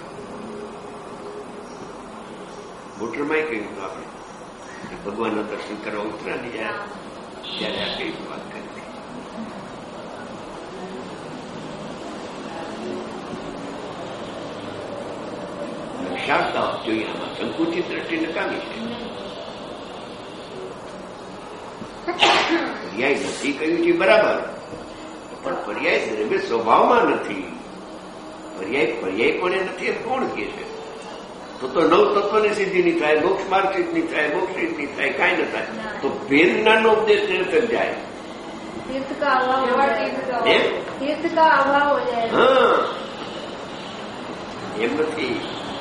[SPEAKER 2] મોટરમાં કહ્યું હતું આપણે ભગવાનના દર્શન કરવા ઉતરાની ત્યારે આ કઈ વાત કરી. વિશાળતા જોઈએ આમાં. સંકુચિત દ્રષ્ટિ નકામી છે. પર્યાય નથી કહ્યું છે બરાબર, પણ પર્યાય દ્રવ્ય સ્વભાવમાં નથી. પર્યાય પણ નથી એમ કોણ કહે છે? તો નવ તત્વની સિદ્ધિ નહીં થાય, મોક્ષ માર્ગ સિદ્ધ નહીં થાય, મોક્ષ સિદ્ધ નહીં થાય, કાંઈ ન થાય. તો ભેદ જ્ઞાનનો ઉપદેશ નિરર્થક જાય.
[SPEAKER 3] तीर्थ का अभाव हो जाए.
[SPEAKER 2] હા, એમ નથી.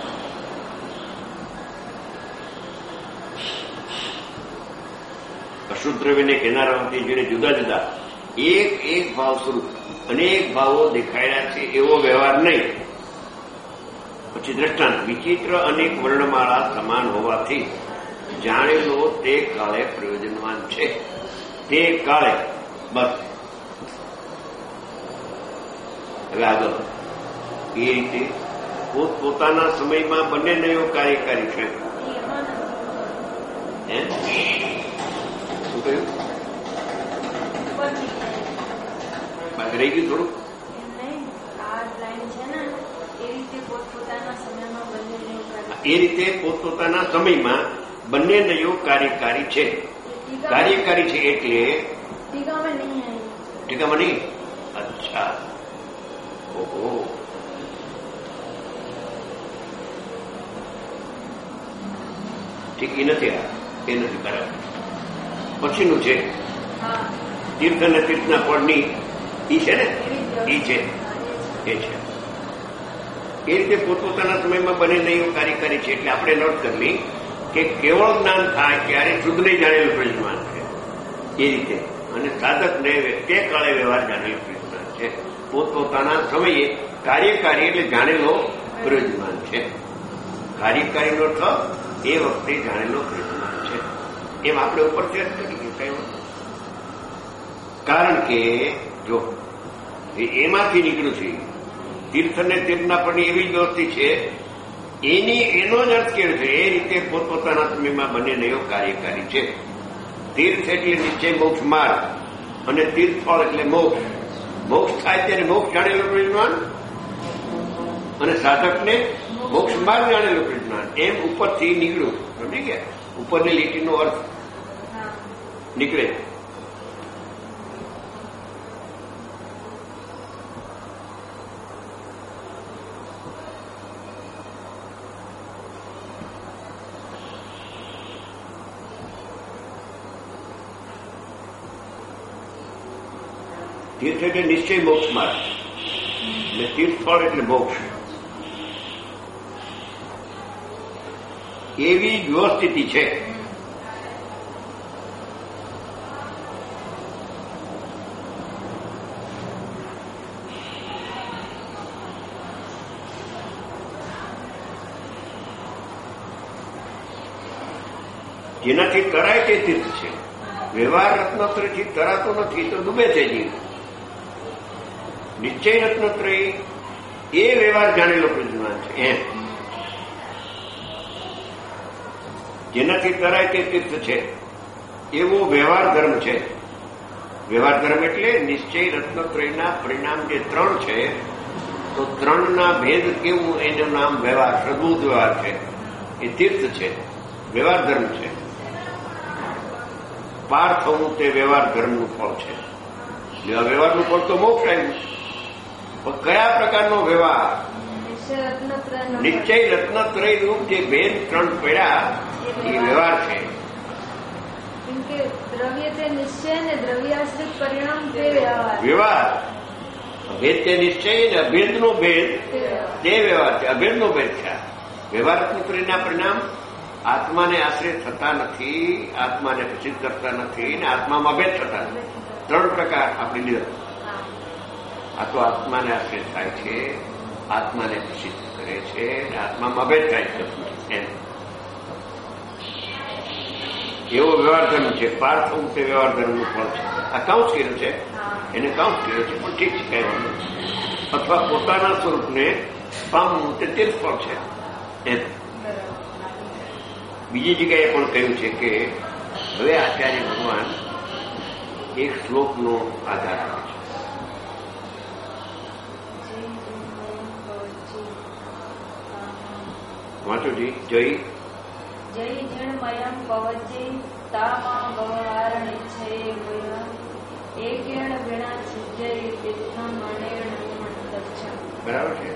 [SPEAKER 2] અશુદ્ધ દ્રવ્યને કિનારામાંથી જોઈને જુદા જુદા એક ભાવ સ્વરૂપ અનેક ભાવો દેખાયા છે એવો વ્યવહાર નહીં. પછી દ્રષ્ટાંત, વિચિત્ર અનેક વર્ણમાળા સમાન હોવાથી જાણેલો તે કાળે પ્રયોજનવાન છે. તે કાળે બસ. હવે આગળ એ રીતે પોતપોતાના સમયમાં બંને નયો કાર્યકારી છે. શું કહ્યું? બાકી રહી ગયું થોડું. એ રીતે પોતપોતાના સમયમાં બંને નયો કાર્યકારી છે. કાર્યકારી છે એટલે ટીકામાં નહીં. અચ્છા, ઓહો. ઠીક એ નથી. એ નથી બરાબર. પછીનું છે તીર્થ અને તીર્થના ફળની ઈ છે ને, ઈ છે, એ છે. એ રીતે પોતપોતાના સમયમાં બને નહીં કાર્યકારી છે. એટલે આપણે નોટ કરવી કે કેવળ જ્ઞાન થાય ત્યારે શુદ્ધને જાણેલું પ્રયોજમાન છે. એ રીતે અને સાધકને તે કાળે વ્યવહાર જાણેલો પ્રયોજમાન છે. પોતપોતાના સમયે કાર્યકારી એટલે જાણેલો પ્રયોજમાન છે. કાર્યકારીનો અર્થ એ વખતે જાણેલો પ્રયોજમાન છે. એમ આપણે ઉપર ચર્ચા કરી કઈ. કારણ કે જો એમાંથી નીકળ્યું છે તીર્થ અને તીર્થના પણ એવી જ વ્યવસ્થિત છે. એનો જ અર્થ કેવો છે? એ રીતે પોતપોતાના સમયમાં બંને નયો કાર્યકારી છે. તીર્થ એટલે નિશ્ચય મોક્ષ માર્ગ અને તીર્થફળ એટલે મોક્ષ. મોક્ષ થાય ત્યારે મોક્ષ જાણેલો પ્રયોજમાન અને સાધકને મોક્ષ માર્ગ જાણેલો પ્રયોજમાન. એમ ઉપરથી નીકળ્યું. સમજી ગયા? ઉપરની લીટીનો અર્થ નીકળે. તીર્થ એટલે નિશ્ચય મોક્ષ માર્ગ અને તીર્થફળ એટલે મોક્ષ. એવી જ વ્યવસ્થિતિ છે. જેનાથી તરાય તે તીર્થ છે. વ્યવહાર રત્નત્રયથી તરાતો નથી તો ડૂબે છે જીવ. નિશ્ચય રત્નત્રય એ વ્યવહાર જાણેલો પ્રયોજમાન છે. એમ જેનાથી તરાય તે તીર્થ છે એવો વ્યવહાર ધર્મ છે. વ્યવહાર ધર્મ એટલે નિશ્ચય રત્નત્રયના પરિણામ જે 3 છે, તો 3ના ભેદ કેવું એનું નામ વ્યવહાર, સદબુદ્ધ વ્યવહાર છે. એ તીર્થ છે, વ્યવહાર ધર્મ છે. પાર થવું તે વ્યવહાર ધર્મનું ફળ છે. વ્યવહારનું ફળ તો મોક્ષ આવ્યું. પણ કયા પ્રકારનો વ્યવહાર? નિશ્ચય રત્નત્રય રૂપ જે ભેદ 3 પડ્યા એ વ્યવહાર છે.
[SPEAKER 3] દ્રવ્ય તે નિશ્ચય ને દ્રવ્યાશ્રિત પરિણામ તે
[SPEAKER 2] વ્યવહાર. અભેદ તે નિશ્ચય ને અભેદનો ભેદ તે વ્યવહાર છે. અભેદનો ભેદ છે. વ્યવહારત્મત્રયના પરિણામ આત્માને આશ્રિત થતા નથી, આત્માને પ્રસિદ્ધ કરતા નથી, ને આત્મામાં ભેદ થતા નથી. 3 પ્રકાર આપણે લીધા. આ તો આત્માને આશ્રિત થાય છે, આત્માને પ્રસિદ્ધ કરે છે, અને આત્મામાં ભેદ થાય છે. એવો વ્યવહાર ધર્મ છે. પાર થવું તે વ્યવહાર ધર્મનું ફળ છે. આ કાઉન્સ કર્યું છે, એને કાઉન્સ કર્યો છે, પણ ઠીક છે, કહેવાનું. અથવા પોતાના સ્વરૂપને પામવું તે તીર્થ ફળ છે. એમ બીજી જગ્યાએ પણ કહ્યું છે કે હવે આચાર્ય ભગવાન એક શ્લોકનો આધાર આપે છે. વાંચોજી. જય
[SPEAKER 3] જય જણમયમ પવજે તામા ભવારણિચ્છે એકેણ વિણા સિજ્જય તીર્થમ અણેણ મંતચ્છ.
[SPEAKER 2] બરાબર છે.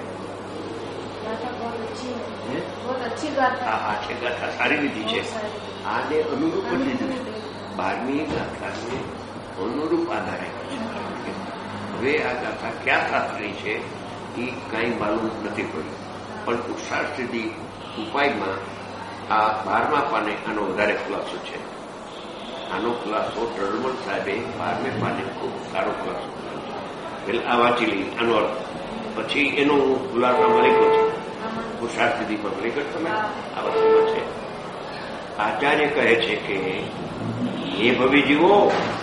[SPEAKER 3] बहुत अच्छी गाथा.
[SPEAKER 2] આ છે ગાથા, સારી વિધિ છે. આને અનુરૂપ જ લીધું. 12મી ગાથાને અનુરૂપ આધારે છે. હવે આ ગાથા ક્યાં શાસ્ત્રી છે એ કાંઈ માલુમ નથી પડ્યું, પણ પુરુષાર્થ સિદ્ધિ ઉપાયમાં આ 12મા પાને આનો વધારે ખુલાસો છે. આનો ખુલાસો ટરમલ સાહેબે 12મે પાને ખૂબ સારો ખુલાસો કર્યો છે. એટલે આ વાંચી લઈ આનો અર્થ, પછી એનો હું ખુલાસામાં લખ્યો છું. પુરુષાર્થ સિદ્ધિમાં ખરેખર તમે આ વસ્તુમાં છે. આચાર્ય કહે છે કે એ ભવી જીવો,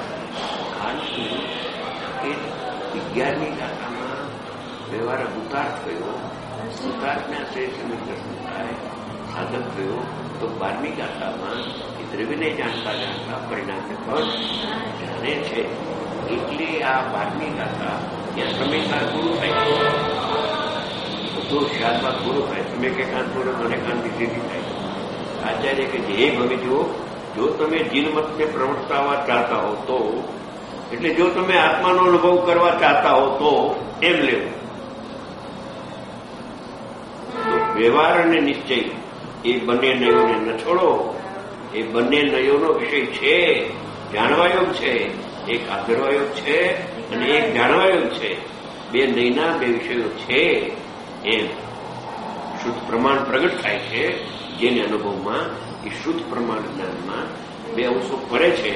[SPEAKER 2] કે 11મી ગાથામાં વ્યવહાર ભૂતાર્થ કયો, ભૂતાર્થના શ્રેષ્ઠ દર્શન થાય, સાધક કયો, તો 12મી ગાથામાં એ દ્રવ્યને જાણતા જાણતા પરિણામને પણ જાણે છે. એટલે આ 12મી ગાથા ત્યાં સમયસાર પૂરું થાય છે. બધું શાદમાં પૂરું થાય. તમે કે કાન પૂરો, મને કાનથી સીધી થાય. આચાર્ય કે હે ભવી જુઓ, જો તમે જીનમતને પ્રવર્તાવવા ચાહતા હો તો, એટલે જો તમે આત્માનો અનુભવ કરવા ચાહતા હો તો એમ લેવું. વ્યવહાર અને નિશ્ચય એ બંને નયોને ન છોડો. એ બંને નયોનો વિષય છે, જાણવાયોગ છે. એક આધરવાયોગ છે અને એક જાણવાયોગ છે. 2 નયના 2 વિષયો છે. એમ શુદ્ધ પ્રમાણ પ્રગટ થાય છે. જેને અનુભવમાં એ શુદ્ધ પ્રમાણ જ્ઞાનમાં 2 અંશો પડે છે.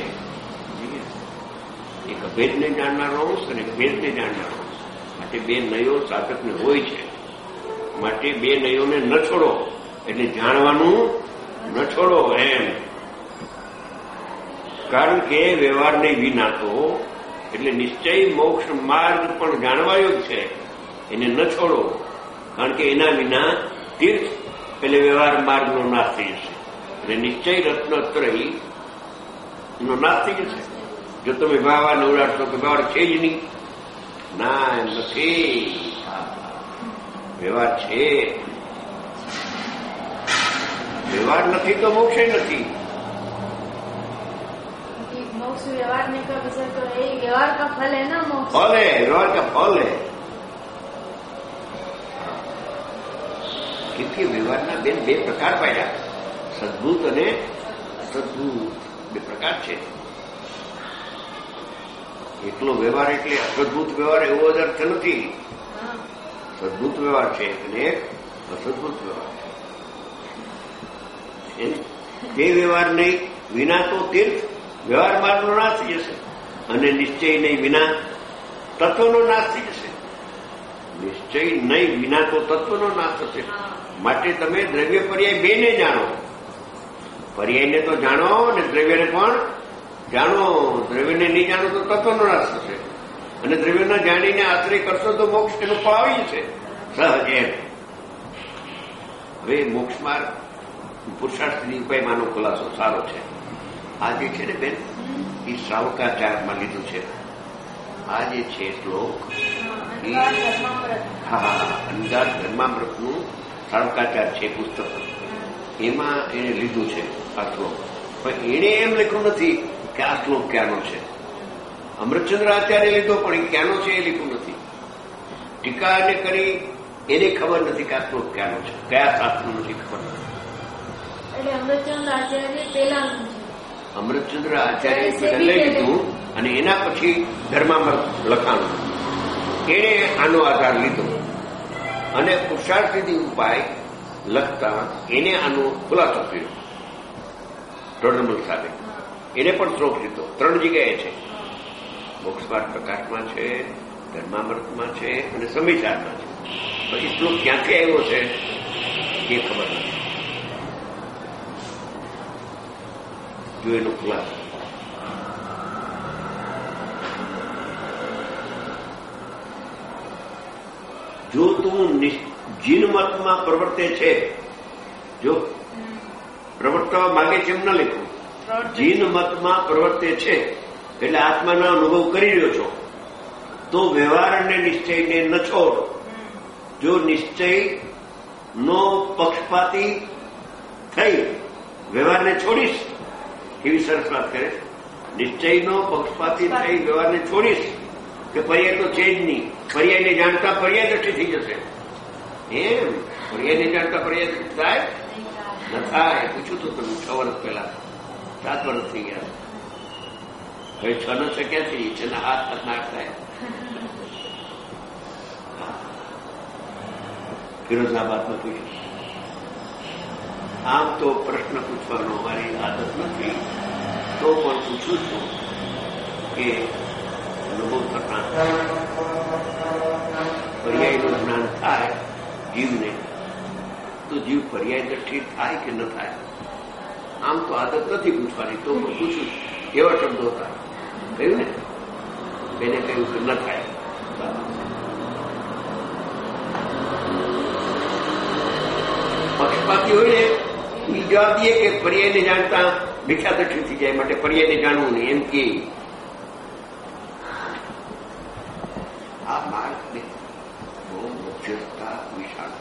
[SPEAKER 2] એક અભેદને જાણનારો અંશ અને ભેદને જાણનારો અંશ. માટે 2 નયો સાધકને હોય છે. માટે 2 નયોને ન છોડો, એટલે જાણવાનું ન છોડો એમ. કારણ કે વ્યવહારને વિના તો, એટલે નિશ્ચય મોક્ષ માર્ગ પણ જાણવાયો છે, એને ન છોડો. કારણ કે એના વિના તીર્થ એટલે વ્યવહાર માર્ગનો નાશ થઈ જશે. એટલે નિશ્ચય રત્નત્રય એનો નાશ થઈ જશે. જો તમે ભાવા નવડાડશો કે વ્યવહાર છે જ નહીં, ના એમ નથી. વ્યવહાર છે. વ્યવહાર નથી તો મોક્ષ નથી.
[SPEAKER 3] मोक्ष व्यवहार ने का विषय तो है, व्यवहार का फल है ना मोक्ष.
[SPEAKER 2] फल है, व्यवहार का फल है. क्योंकि व्यवहाરના 2 પ્રકાર પાડ્યા, સદભૂત અને અસદભૂત 2 પ્રકાર છે. એકલો વ્યવહાર એટલે અસદભૂત વ્યવહાર એવો જ અર્થ નથી. સદભૂત વ્યવહાર છે અને એક અસદભૂત વ્યવહાર છે. તે વ્યવહાર નહીં વિના તો તીર્થ વ્યવહાર માર્ગનો નાશ થઈ જશે, અને નિશ્ચય નહીં વિના તત્વનો નાશ થઈ જશે. નિશ્ચય નહીં વિના તો તત્વનો નાશ થશે. માટે તમે દ્રવ્ય પર્યાય 2ને જાણો. પર્યાયને તો જાણો અને દ્રવ્યને પણ જાણો. દ્રવ્યને નહીં જાણો તો તત્વનો નાશ થશે, અને દ્રવ્યને જાણીને આશ્રય કરશો તો મોક્ષ એનું ફળ આવી જશે સહજ એમ. હવે મોક્ષ માર્ગ પુરુષાર્થની ઉપાયમાંનો ખુલાસો સારો છે. આ જે છે ને બેન, એ શ્રાવકાચારમાં લીધું છે. આ જે છે શ્લોક અંગાર ધર્મામૃતનું શ્રાવકાચાર છે પુસ્તક, એમાં એને લીધું છે આ શ્લોક. પણ એણે એમ લખ્યું નથી કે આ શ્લોક ક્યાંનો છે. અમૃતચંદ્ર આચાર્ય લીધો પણ એ ક્યાંનો છે એ લખ્યું નથી. ટીકા એને કરી એને ખબર નથી કે આ શ્લોક ક્યાંનો છે, કયા શાસ્ત્ર નથી ખબર નથી. અમૃતચંદ્ર આચાર્ય લઈ લીધું અને એના પછી ધર્મામૃત લખાણું, એણે આનો આધાર લીધો અને પુરુષાર્થવિધિ ઉપાય લખતા એને આનો ખુલાસો કર્યો. ટોડરમલ સાહેબે એને પણ શ્લોક લીધો. 3 જગ્યાએ છે, મોક્ષપાઠ પ્રકાશમાં છે, ધર્મામૃતમાં છે અને સમયસારમાં છે. પછી શ્લોક ક્યાંથી આવ્યો છે એ ખબર નથી. જો એનો ખુલાસો જો તું જીન મતમાં પ્રવર્તે છે, જો પ્રવર્તવા માંગે છે એમ ન લખું, જીન મતમાં પ્રવર્તે છે એટલે આત્માનો અનુભવ કરી રહ્યો છો તો વ્યવહાર અને નિશ્ચયને ન છોડ. જો નિશ્ચય નો પક્ષપાતી થઈ વ્યવહારને છોડીશ, એવી સરસ વાત કરે. નિશ્ચયનો પક્ષપાતી થઈ વ્યવહારને છોડીશ કે પર્યાય તો છે જ નહીં, પર્યાયને જાણતા પર્યાય દ્રષ્ટિ થઈ જશે. એમ પર્યાયને જાણતા પર્યાય દ્રષ્ટિ થાય ન થાય? પૂછ્યું તો તમે 6 વર્ષ પહેલા, 7 વર્ષ થઈ ગયા. હવે 6 ન શક્યા છે, છેલ્લા હાથ ખતરનાક થાય. ફિરોઝાબાદમાં પૂછ્યું. આમ તો પ્રશ્ન પૂછવાનો મારી આદત નથી, તો પણ પૂછું છું કે અનુભવ થતા પર્યાયનું જ્ઞાન થાય જીવને, તો જીવ પર્યાય દ્રષ્ટિ થાય કે ન થાય? આમ તો આદત નથી પૂછવાની, તો પણ પૂછું. એવા શબ્દો હતા. કહ્યું ને, એને કહ્યું કે ન થાય. પક્ષપાતી હોય ને એ જવાબ દે કે પર્યાયને જાણતા મિથ્યા દ્રષ્ટિ થઈ જાય, માટે પર્યાયને જાણવું નહીં એમ કે. આ માર્ગને બહુ મધ્યસ્થતા વિશાળ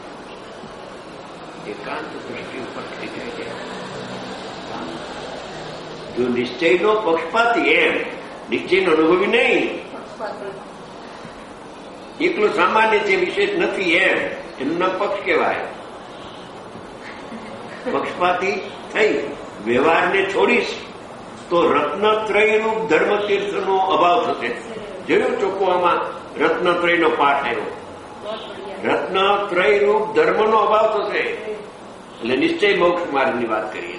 [SPEAKER 2] એકાંત દ્રષ્ટિ ઉપર થઈ જાય છે. જો નિશ્ચયનો પક્ષપાતી, એમ નિશ્ચયનો અનુભવી નહીં, એકલો સામાન્ય છે વિશેષ નથી, એમ એમનો પક્ષ કહેવાય. પક્ષપાતી થઈ વ્યવહારને છોડીશ તો રત્નત્રયરૂપ ધર્મતીર્થનો અભાવ થશે. જોયું ચોખ્ખું રત્નત્રયનો પાઠ આવ્યો. રત્નત્રયરૂપ ધર્મનો અભાવ થશે એટલે નિશ્ચય મોક્ષ માર્ગની વાત કરીએ.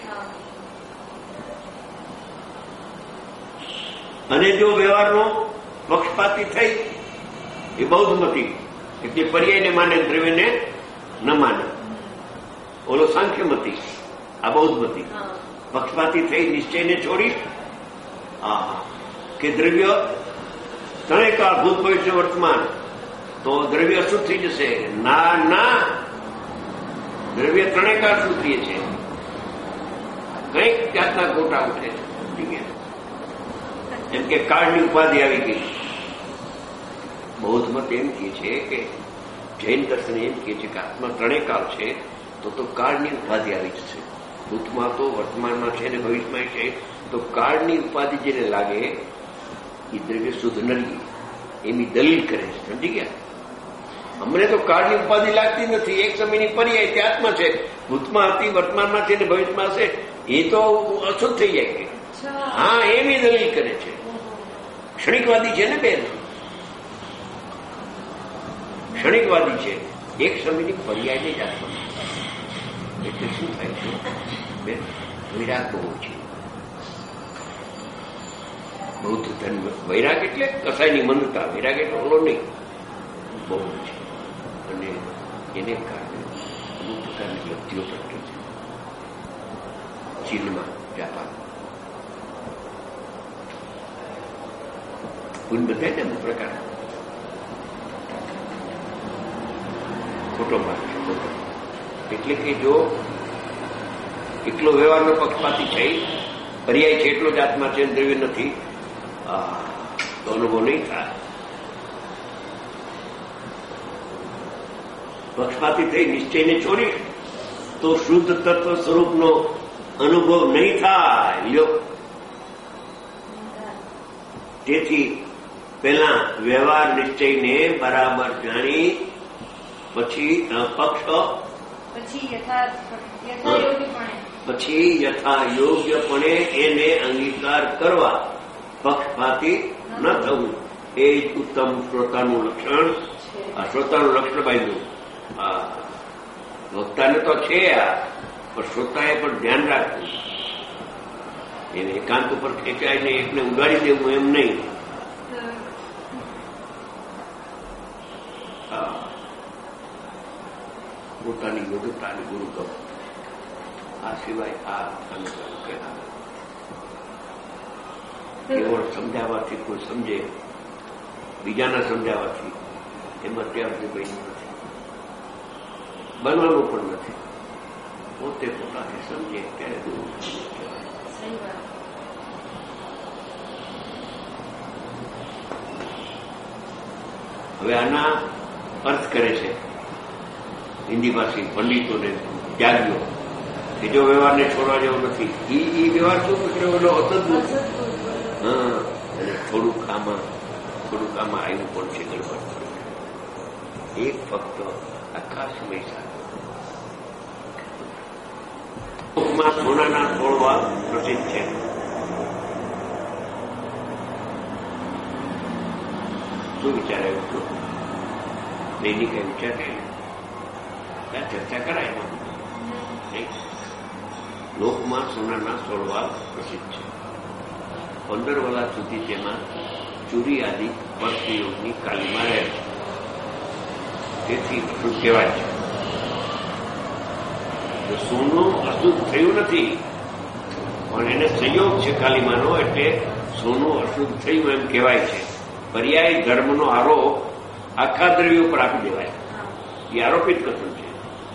[SPEAKER 2] અને જો વ્યવહારનો પક્ષપાતી થઈ એ બૌદ્ધમતી, એટલે પર્યાયને માને દ્રવ્યને ન માને. ઓલો સાંખ્યમતી, આ બૌદ્ધમતી. પક્ષપાતી થઈ નિશ્ચયને છોડી કે દ્રવ્ય ત્રણેય કાળ ભૂત ભવિષ્ય વર્તમાન, તો દ્રવ્ય અશુદ્ધ થઈ જશે. ના ના, દ્રવ્ય ત્રણેય કાળ શુદ્ધ છે. કઈક જાતના ગોટા ઉઠે છે. એમ કે કાળની ઉપાધિ આવી ગઈ. બૌદ્ધ મત એમ કે છે કે જૈન દર્શન એમ કે છે કે આત્મા ત્રણેય કાળ છે, તો કાળની ઉપાધિ આવી જશે. ભૂતમાં તો વર્તમાનમાં છે ને ભવિષ્યમાં છે, તો કાળની ઉપાધિ જેને લાગે એ દ્રવ્ય શુદ્ધ નથી, એની દલીલ કરે છે. સમજી ગયા? અમને તો કાળની ઉપાધિ લાગતી નથી. એક સમયની પર્યાય તે આત્મા છે, ભૂતમાં હતી, વર્તમાનમાં છે ને ભવિષ્યમાં હશે, એ તો અશુદ્ધ થઈ જાય કે. હા, એની દલીલ કરે છે. ક્ષણિકવાદી છે ને બેન, ક્ષણિકવાદી છે. એક સમયની પર્યાયને જ આત્મા. એટલે શું થાય છે બેન? વૈરાગ બહુ છે. બૌદ્ધ ધર્મ વૈરાગ એટલે કસાયની મંદતા, વૈરાગ એટલે ઓલો નહીં, બહુ છે. અને એને કારણે અમુક પ્રકારની લબ્ધિઓ પ્રગટે છે. ચીનમાં, જાપાન ગુણ બધાય ને અમુક પ્રકાર ખોટો માર્ગ છે. ખોટો એટલે કે જો એકલો વ્યવહારનો પક્ષપાતી થઈ પર્યાય છે એટલો જ આત્મા છે, દ્રવ્ય નથી, તો અનુભવ નહીં થાય. પક્ષપાતી થઈ નિશ્ચયને છોડી તો શુદ્ધ તત્વ સ્વરૂપનો અનુભવ નહીં થાય. લ્યો, તેથી પહેલા વ્યવહાર નિશ્ચયને બરાબર જાણી પછી પછી યથાયોગ્યપણે એને અંગીકાર કરવા, પક્ષપાતી ન થવું, એ જ ઉત્તમ શ્રોતાનું લક્ષણ. આ શ્રોતાનું લક્ષણ બાંધ્યું. વક્તાને તો છે આ, પણ શ્રોતાએ પણ ધ્યાન રાખવું. એને એકાંત ઉપર ખેંચાઈને એકને ઉગાડી દેવું એમ નહીં. પોતાની યોગ્યતાની ગુરુ કરો. આ સિવાય આ અનુભવ કહેવાય. કેવળ સમજાવવાથી કોઈ સમજે, બીજાના સમજાવવાથી એમ અત્યાર સુધી બન્યું નથી, બનવાનું પણ નથી. પોતે પોતાથી સમજે ત્યારે ગુરુ કહેવાય. હવે આના અર્થ કરે છે હિન્દી ભાષી પંડિતોને જાગ્યો કે જો વ્યવહારને છોડવા જેવો નથી. એ વ્યવહાર શું એનો હતો જ નથી. અને થોડુંક આમાં આવ્યું પણ છે ગડબડ. એક ફક્ત આખા સમય સાથે સોનાના તોડવા પ્રસિદ્ધ છે. શું વિચાર આવ્યો હતો? એની કઈ વિચાર છે? ત્યાં ચર્ચા કરાય નહીં. લોકમાં સોનાના તોડવા પ્રસિદ્ધ છે. 15 વર્ષ સુધી તેમાં ચૂરી આદિ પરપ્રયોગની કાલીમાં રહે છે. તેથી અશુદ્ધ કહેવાય છે. સોનું અશુદ્ધ થયું નથી, પણ એને સંયોગ છે કાલીમાનો, એટલે સોનું અશુદ્ધ થયું એમ કહેવાય છે. પર્યાય ધર્મનો આરોપ આખા દ્રવ્યો પર આપી દેવાય. એ આરોપિત કથન છે.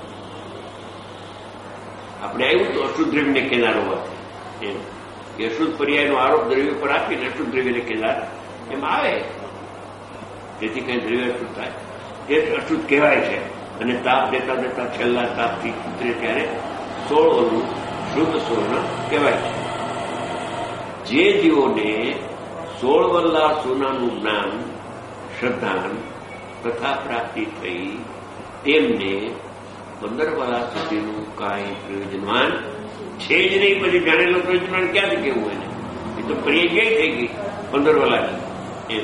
[SPEAKER 2] આપણે આવ્યું તો અશુદ્ધ દ્રવ્યને કેદાર હોવાથી એમ એ અશુદ્ધ પર્યાયનો આરોપ દ્રવ્ય પર આપીને અશુદ્ધ દ્રવ્યને કેદાર એમ આવે. જેથી કઈ દ્રવ્ય અશુદ્ધ થાય તે અશુદ્ધ કહેવાય છે. અને તાપ દેતા દેતા છેલ્લા તાપથી ઉતરે ત્યારે 16 ઓલું શુદ્ધ સોના કહેવાય છે. જે જીવોને 16 વલ્લા સોનાનું જ્ઞાન, શ્રદ્ધા તથા પ્રાપ્તિ થઈ તેમને 15 વર્ષ સુધીનું કાંઈ પ્રયોજનવાન છે જ નહીં. પછી જાણેલો પ્રયોજનવાન ક્યાંથી કેવું એને? એ તો પર્યાય થઈ ગઈ 15 વર્ષ એમ.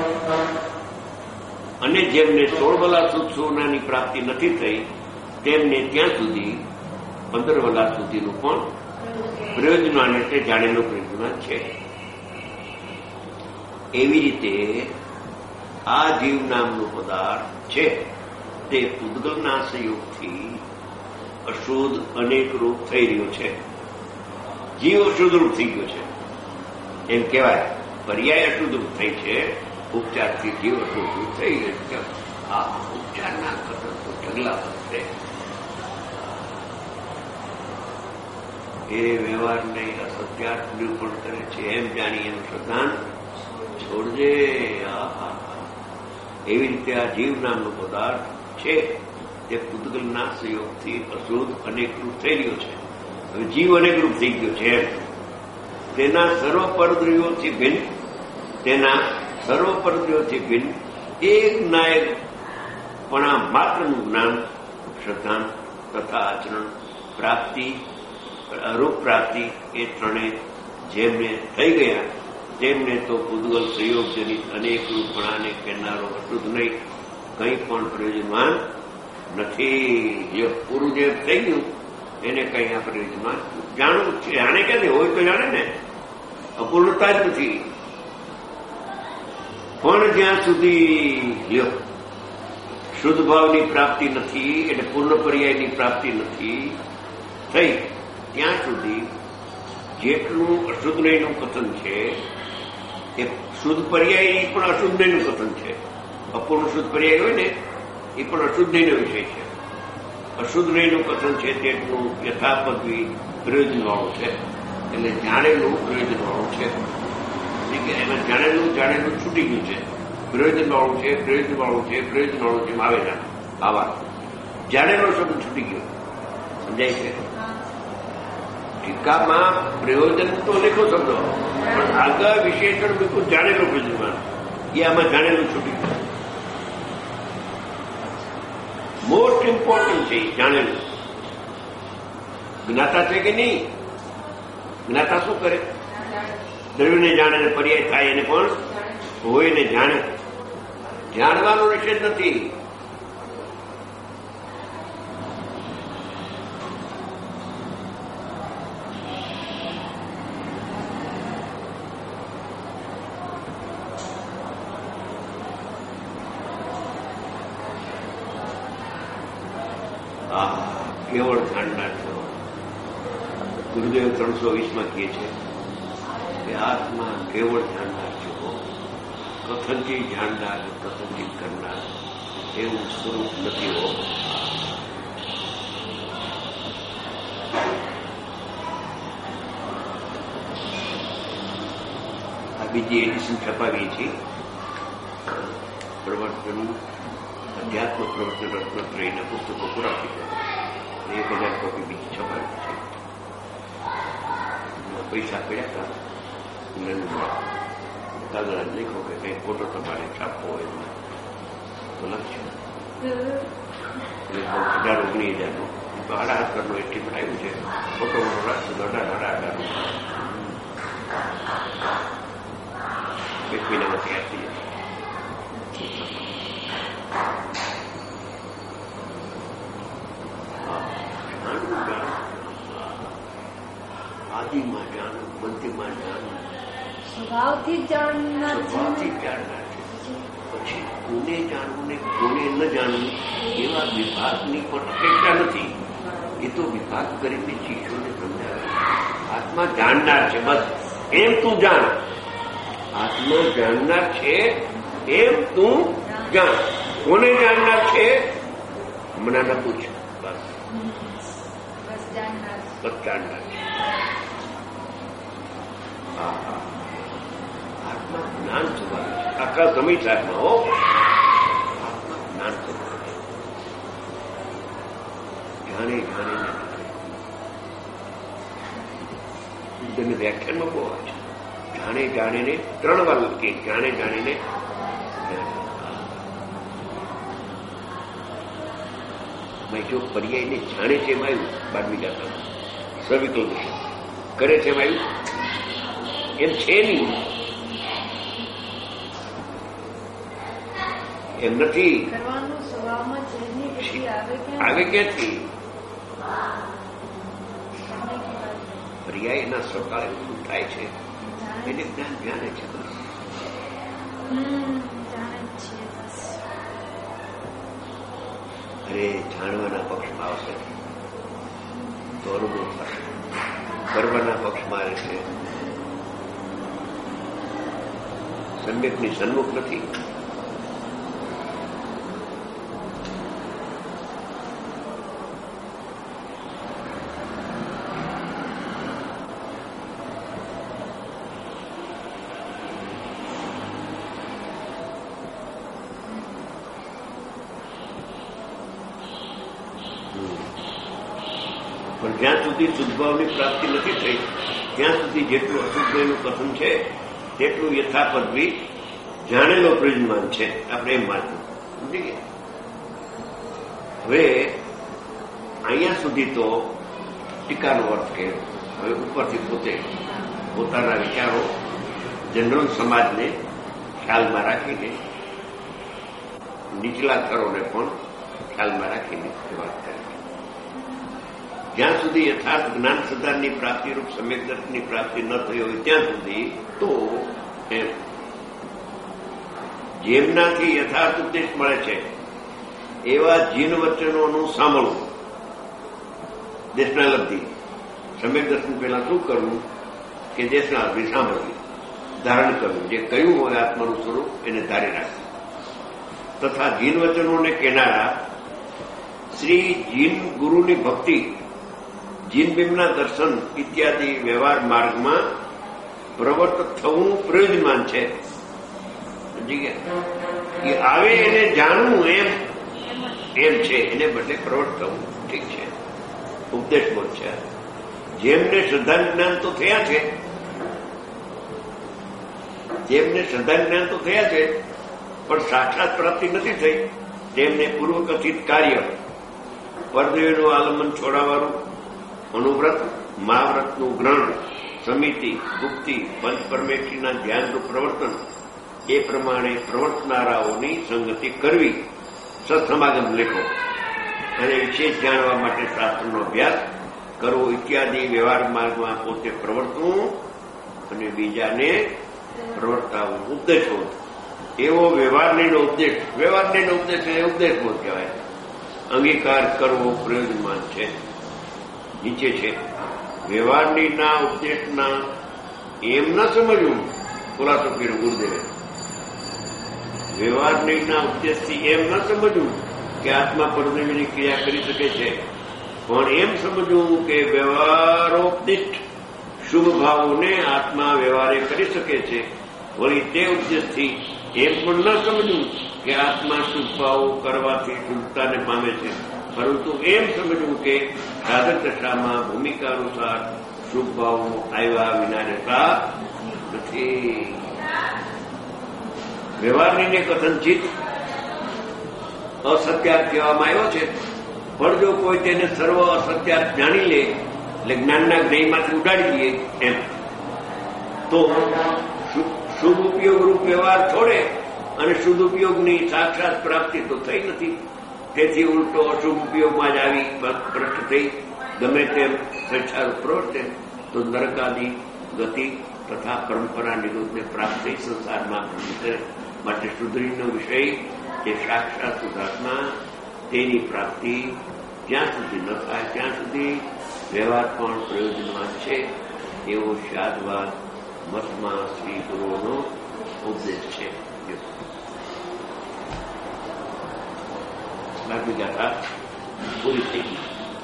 [SPEAKER 2] અને જેમને 16 વર્ષ શુદ્ધ સોનાની પ્રાપ્તિ નથી થઈ તેમને ત્યાં સુધી 15 વર્ષ સુધીનું પણ પ્રયોજનવાન એટલે જાણેલું પ્રયોજનવાન છે. એવી રીતે આ જીવ નામનું પદાર્થ છે તે પૂતગલના સંયોગથી અશુદ્ધ અનેક રૂપ થઈ રહ્યો છે. જીવ અશુદ્ધ રૂપ થઈ ગયો છે એમ કહેવાય. પર્યાય અશુદ્ધ રૂપ થઈ છે. ઉપચારથી જીવ અશુદ્ધ રૂપ થઈ ગયો છે. આ ઉપચારના કથન તો ઢગલા છે. એ વ્યવહારને અસત્યાર્થ નિરૂપણ કરે છે એમ જાણી એનું શ્રદ્ધાન છોડજે. એવી રીતે આ જીવ નામનો પદાર્થ છે તે પૂતગલના સંયોગથી અશુદ્ધ અનેકરૂપ થઈ રહ્યો છે. હવે જીવ અનેકરૂપ થઈ ગયો છે એમ. તેના સર્વ પરદ્રવ્યોથી ભિન્ન એક નાયકપણા માત્રનું જ્ઞાન, શ્રદ્ધા તથા આચરણ, પ્રાપ્તિ, અરૂપ પ્રાપ્તિ એ ત્રણેય જેમને થઈ ગયા તેમને તો પૂતગલ સંયોગજનિત અનેક રૂપણાને કહેનારો અશુદ્ધ નહીં કંઈ પણ પ્રયોજનવાન નથી. પૂરું જે થઈ ગયું એને કંઈ આ પ્રયોજનવાન જાણવું છે. જાણે ક્યાંથી હોય તો જાણે ને, અપૂર્ણતા જ નથી. પણ જ્યાં સુધી શુદ્ધ ભાવની પ્રાપ્તિ નથી એટલે પૂર્ણ પર્યાયની પ્રાપ્તિ નથી થઈ ત્યાં સુધી જેટલું અશુદ્ધ નહીંનું કથન છે એ શુદ્ધ પર્યાય પણ અશુદ્ધ નહીંનું કથન છે. અપૂર્ણ શુદ્ધ પર્યાય હોય ને એ પણ અશુદ્ધ નહીંનો વિષય છે. અશુદ્ધ નહીંનું કથન છે તેટલું યથાપદવી પ્રયોજનવાળું છે એટલે જાણેલું પ્રયોજનવાળું છે. એમાં જાણેલું જાણેલું છૂટી ગયું છે. પ્રયોજનવાળું છે, પ્રયોજનવાળું છે, પ્રયોજનવાળું છે, આવે ના આવા જાણેલો શબ્દ છૂટી ગયો. સમજાય છે? ટીકામાં પ્રયોજન તો લેખો શબ્દ, પણ આગળ વિશેષણ બિલકુલ જાણેલો પ્રયોજનમાં એ આમાં જાણેલું છૂટી ગયું. મોસ્ટ ઇમ્પોર્ટન્ટ છે જાણેલું. જ્ઞાતા છે કે નહીં? જ્ઞાતા શું કરે? દ્રવ્યને જાણે ને પર્યાય થાય એને પણ હોય ને જાણે. જાણવાનો નિષેધ નથી. કેવળ જાણનાર છો. ગુરુદેવ 320 કહે છે કે આત્મા કેવળ જાણનાર છો. કથનથી જાણનાર, કથનથી કરનાર એવું સ્વરૂપ નથી હો. આ બીજી એડિશન છપાવીએ છીએ. પ્રવર્તન અધ્યાત્મ પ્રવર્તન રત્નત્રયના પુસ્તકો પૂરા થઈ ગયા. 1000 કોપી બીજી છપાવી છે. પૈસા પડ્યા હતા કાગળ લખો કે કઈ ફોટો તમારે છાપવો હોય તો લખશે. 18,000 નો 18,000 નો એસ્ટિમેટ આવ્યું છે. ફોટો મોટો રાખશે 18,000 એક મહિનામાં તૈયાર થઈ જશે. આદિમાં જાણવું, મધ્યમાં જાણવું,
[SPEAKER 3] સ્વભાવથી જાણનાર
[SPEAKER 2] છે. પછી કોને જાણવું ને કોને ન જાણવું એવા વિભાગની પણ અપેક્ષા નથી. એ તો વિભાગ કરીને શિષ્યોને સમજાવે. આત્મા જાણનાર છે, બસ એમ તું જાણ. આત્મા જાણનાર છે એમ તું જાણ. કોને જાણનાર છે હમણાં ન પૂછ. બસ જાણનાર છે. આત્મા જ્ઞાન સ્વભાવ છે. આખા સમય સાહેબમાં હો આત્મા જ્ઞાન સ્વભાવ છે. જાણે જાણીને વ્યાખ્યાનમાં બહુ આવે છે. જાણે જાણીને 3 વાર કે જાણે જાણીને જો પર્યાયને જાણે છે એમ આવ્યું. 12મી ગાથામાં સવિકલ્પ છે. કરે છે એમ આવ્યું. એમ છે નહીં, એમ નથી. આવે ક્યાંથી? પર્યાય એના સકાળે શું થાય છે એને જ્ઞાન જાણે છે. બસ અરે જાણવાના પક્ષમાં આવશે તો અનુભવ થશે. કરવાના પક્ષમાં રહેશે. સમ્યકની સન્મુખ નથી. પણ જ્યાં સુધી શુદ્ધભાવની પ્રાપ્તિ નથી થઈ ત્યાં સુધી જેટલું અશુદ્ધનું કથન છે તેટલું યથાપદ બી જાણેલો પ્રયોજનમાન છે. આપણે એમ માનવું. સમજી ગયા? હવે અહીંયા સુધી તો ટીકાનો અર્થ કે હવે ઉપરથી પોતે પોતાના વિચારો જનરલ સમાજને ખ્યાલમાં રાખીને નીચલા સ્તરોને પણ ખ્યાલમાં રાખીને વાત કરે. જ્યાં સુધી યથાર્થ જ્ઞાન સિદ્ધાંતની પ્રાપ્તિરૂપ સમ્યક દર્શનની પ્રાપ્તિ ન થઈ હોય ત્યાં સુધી તો એમ જેમનાથી યથાર્થ ઉપદેશ મળે છે એવા જીન વચનોનું સાંભળવું. દેશના લબ્ધિ સમ્યક દર્શન પહેલા શું કરવું કે દેશના લબ્ધિ સાંભળવી, ધારણ કરવું. જે કયું હોય આત્માનું સ્વરૂપ એને ધારી રાખવું. તથા જીન વચનોને કહેનારા શ્રી જીન ગુરુની ભક્તિ, જીન બિંબના દર્શન ઇત્યાદિ વ્યવહાર માર્ગમાં પ્રવર્ત થવું પ્રયોજમાન છે. સમજી ગયા? એ આવે એને જાણવું એમ છે, એને બદલે પ્રવર્ત થવું. ઠીક છે, ઉપદેશ બોધ છે. જેમને શ્રદ્ધા જ્ઞાન તો થયા છે, જેમને શ્રદ્ધા જ્ઞાન તો થયા છે, પણ સાક્ષાત પ્રાપ્તિ નથી થઈ, તેમને પૂર્વકથિત કાર્ય પરદેવીનું આલંબન છોડાવવાનું, અનુવ્રત, મહાવ્રતનું ગ્રહણ, સમિતિ, ગુપ્તિ, પંચ પરમેષ્ઠીના ધ્યાનનું પ્રવર્તન એ પ્રમાણે પ્રવર્તનારાઓની સંગતિ કરવી, સત્સમાગમ લેખો અને વિશેષ જાણવા માટે શાસ્ત્રનો અભ્યાસ કરવો ઇત્યાદિ વ્યવહાર માર્ગમાં પોતે પ્રવર્તવું અને બીજાને પ્રવર્તાવવું. ઉપદેશ બોધ એવો વ્યવહારનો ઉપદેશ, વ્યવહારનો ઉપદેશ એ ઉપદેશ બોધ કહેવાય. અંગીકાર કરવો પ્રયોજમાન છે. નીચે છે વ્યવહારના ઉપદેશના એમ ન સમજવું. ખુલાસો કર્યો ગુરુદેવે. વ્યવહારના ઉપદેશથી એમ ન સમજવું કે આત્મા પરદેવીની ક્રિયા કરી શકે છે, પણ એમ સમજવું કે વ્યવહારોપદિષ્ટ શુભ ભાવોને આત્મા વ્યવહારે કરી શકે છે. વળી તે ઉપદેશથી એમ પણ ન સમજવું કે આત્મા શુભ ભાવો કરવાથી શુભતાને પામે છે, પરંતુ એમ સમજવું કે સાધક દશામાં ભૂમિકા અનુસાર શુભ ભાવો આવ્યા વિના રહેતા નથી. વ્યવહારની કથનચિત અસત્યાર્થ કહેવામાં આવ્યો છે, પણ જો કોઈ તેને સર્વ અસત્યાર્થ જાણી લે, એટલે જ્ઞાનના જ્ઞેયમાંથી ઉડાડી દે એમ, તો શુભ ઉપયોગ રૂપ વ્યવહાર છોડે અને શુદ્ધ ઉપયોગની સાક્ષાત પ્રાપ્તિ તો થઈ નથી. તેથી ઉલટો અશુભ ઉપયોગમાં જ આવી ભ્રષ્ટ થઈ ગમે તેમ સ્વેચ્છારૂપ પ્રવર્તે તો નરકાદી ગતિ તથા પરંપરા નિરોધને પ્રાપ્ત થઈ સંસારમાં કરે. માટે સુધરીનો વિષય જે સાક્ષાત શુદ્ધાત્મા તેની પ્રાપ્તિ જ્યાં સુધી ન થાય ત્યાં સુધી વ્યવહાર પણ પ્રયોજનમાં છે, એવો શાદવાદ મતમાં શ્રી ગુરુઓનો ઉપદેશ છે. બાકી ગાથા પૂરી થઈ ગઈ.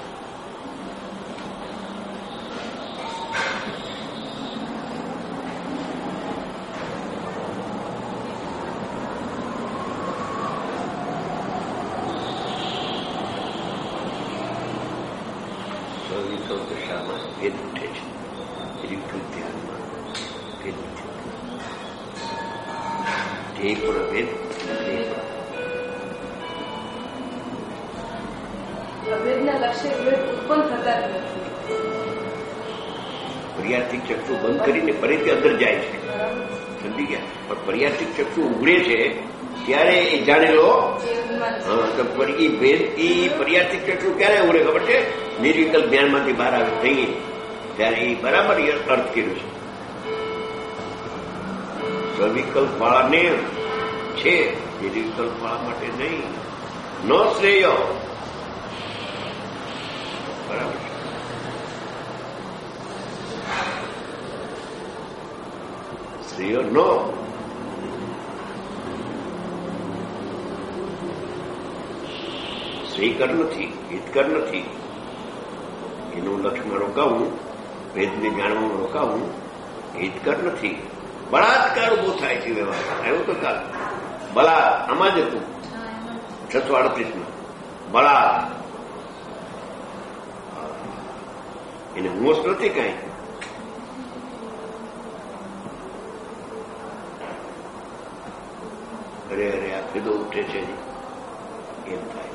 [SPEAKER 2] દશામાં ભેદ ઉઠે છે. વિરુદ્ધ ધ્યાનમાં ભેદ ઉઠે છે. પ્રભેદ
[SPEAKER 3] અભેદના લક્ષ્ય ઉત્પન્ન થતા જ નથી.
[SPEAKER 2] પર્યાર્થિક ચક્ષુ બંધ કરીને ફરીથી અંદર જાય છે. સમજી ગયા? પણ પર્યાર્થિક ચક્ષુ ઉઘડે છે ત્યારે એ જાણેલો ભેદ. એ પર્યાર્થિક ચક્ષુ ક્યારે ઉઘડે ખબર છે? નિર્વિકલ્પ જ્ઞાનમાંથી બહાર આવે થઈ ત્યારે એ બરાબર અર્થ કર્યો છે. સવિકલ્પ વાળાને છે, નિર્વિકલ્પ વાળા માટે નહીં. ન શ્રેય બરાબર છે. શ્રેય ન શ્રેયકર નથી, હિતકર નથી. એનું લક્ષ્યમાં રોકાવું, ભેદને જાણવામાં રોકાવું હિતકર નથી. બળાત્કાર ઉભો થાય છે વ્યવહાર. આવ્યો તો કાલ બળા આમાં જ હતું 638માં બળા. એને હોશ નથી કઈ. અરે અરે આ ફેદો ઉઠે છે એમ થાય.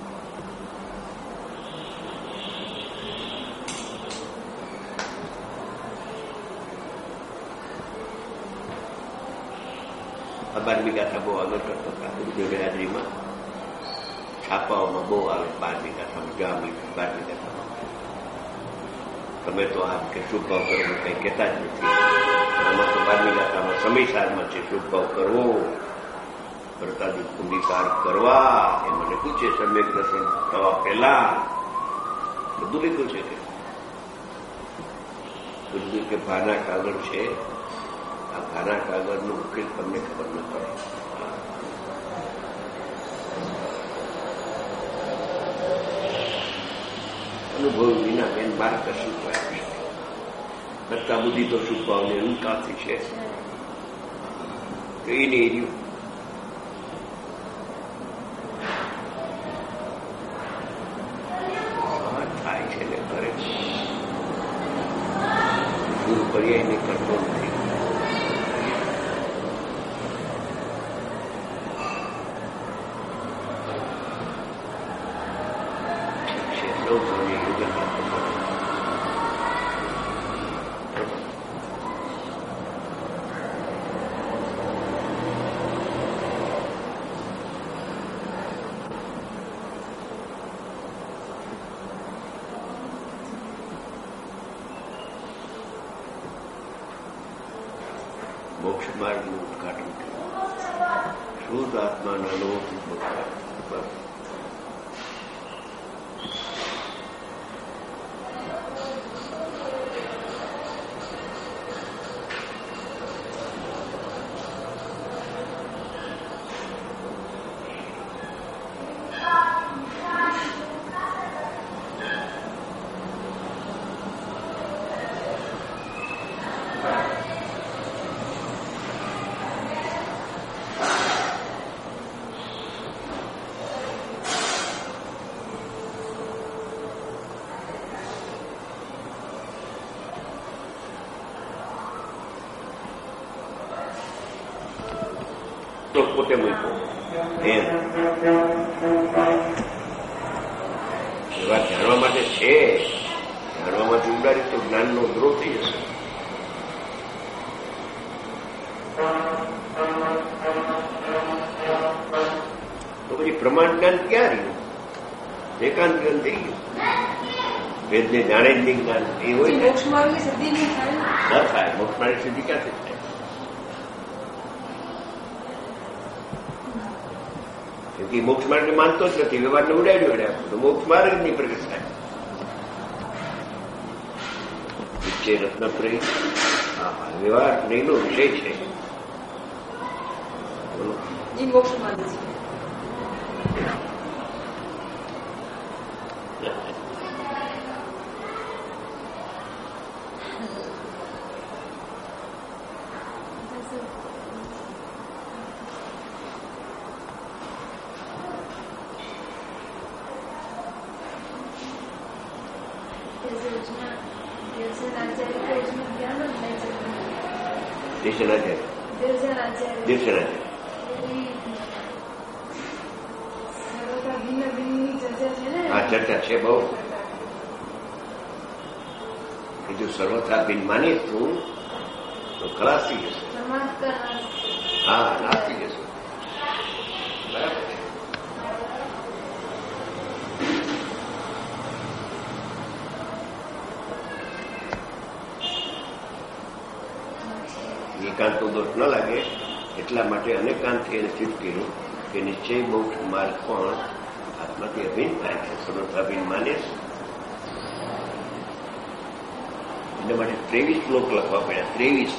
[SPEAKER 2] આ 12મી ગાથા બહુ આગળ કરતો હતા ગુરુદેવ હાજરીમાં. છાપાઓમાં બહુ આવે 12મી ગાથામાં, જવા મળ્યું 12મી ગાથામાં. તમે તો આમ કે શુભ ભાવ કરવો કઈ કહેતા જ નથી. આમાં તો 12મી ગાથામાં સમયસારમાં છે. શુભ ભાવ કરવો, કરતાથી પુંડિકાર કરવા, એ મને પૂછે સમ્યક દર્શન થવા પહેલા બધું લીધું છે. કે ગુરુદેવ કે ભાના કાગળ છે, આ ભાના કાગળનો ઉકેલ તમને ખબર ન પડે. અનુભવ વિના બેન બહાર કશું થાય. કરતા બુદ્ધિ તો શુભ ભાવને અનુકાથી છે તો એ નહીં રહ્યું. થાય છે ને કરે શું પર્યાયને કરતો નથી. મોક્ષ માર્ગનું ઉદઘાટન થયું. શુદ્ધ આત્માના અનુભવ બસ. પોતે મૂકો એમ એવા જાણવા માટે છે. જાણવા માટે ઉડાડી તો જ્ઞાનનો દ્રોહ થઈ જશે. તો પછી પ્રમાણ જ્ઞાન ક્યાં રહ્યું? એકાંત જ્ઞાન થઈ ગયું. વેદને જાણે જ નહીં જ્ઞાન એ હોય
[SPEAKER 3] મોક્ષ માર્ગની સિદ્ધિ નહીં થાય.
[SPEAKER 2] ન થાય. મોક્ષ માર્ગની સિદ્ધિ ક્યાંથી થાય? મોક્ષ માર્ગને માનતો જ નથી. વ્યવહારને ઉડાડ્યો તો મોક્ષ માર્ગ જ નહીં પ્રગટ થાય. વિશે રત્નપ્રય વ્યવહાર નહીંનો વિષય છે.
[SPEAKER 3] એ મોક્ષ માર્ગ છે. ચર્ચા છે બહુ. જો સર્વથા બિન માનીશ તું તો ખલાસ થઈ જશે. હા, નાશ થઈ જશે. બરાબર છે. એકાંતનો દોષ ન લાગે એટલા માટે અનેકાંતથી એને સિદ્ધ કર્યું કે નિશ્ચય મોક્ષ માર્ગ પણ આત્માથી અભિન્ન થાય છે. સર્વથાભિન્ન માને છે. એના માટે 23 શ્લોક લખવા પડ્યા. 23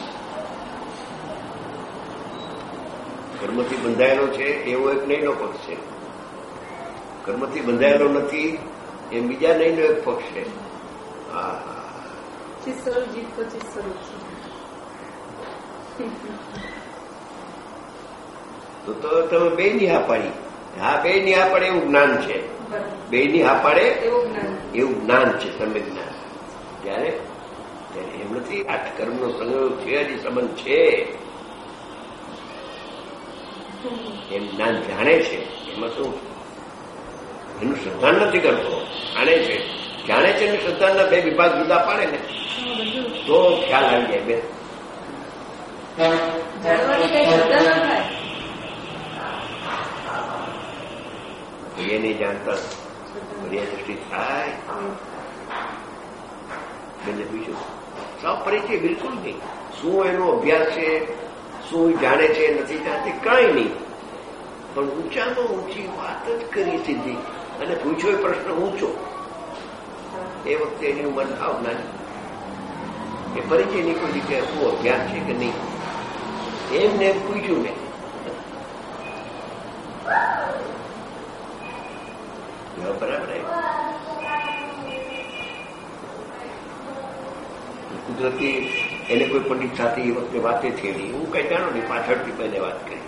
[SPEAKER 3] કર્મથી બંધાયેલો છે એવો એક નહીંનો પક્ષ છે. કર્મથી બંધાયેલો નથી એ બીજા નહીંનો એક પક્ષ છે. હા, તો તમે બે ની હા પાડી. હા, બે ની હા પાડે એવું જ્ઞાન છે. બે ની હા પાડે એવું જ્ઞાન છે. તમે જ્ઞાન ત્યારે એમ નથી. આ કર્મનો સંયોગ છે, હજી સંબંધ છે એમ જ્ઞાન જાણે છે. એમાં શું એનું શ્રદ્ધાન નથી કરતો, જાણે છે. જાણે છે ને શ્રદ્ધાના બે વિભાગ જુદા પાડે ને તો ખ્યાલ આવી જાય. બે એ નહીં જાણતા પર્યાય દ્રષ્ટિ થાય. બેને પૂછ્યું સાવ પરિચય બિલકુલ નહીં. શું એનો અભ્યાસ છે, શું જાણે છે, નથી જાણતી, કાંઈ નહીં. પણ ઊંચામાં ઊંચી વાત જ કરી સીધી. અને પૂછ્યો એ પ્રશ્ન ઊંચો. એ વખતે એની ઉંમર સાવ નાની. એ પરિચય નહીં કોઈ કે શું અભ્યાસ છે કે નહીં એમને એમ પૂછ્યું મેં. બરાબર કુદરતી એને કોઈ પંડિત સાથે એ વખતે વાતે થયેલી, હું કઈ જાણો નહીં, પાછળથી પહેલે વાત કરી.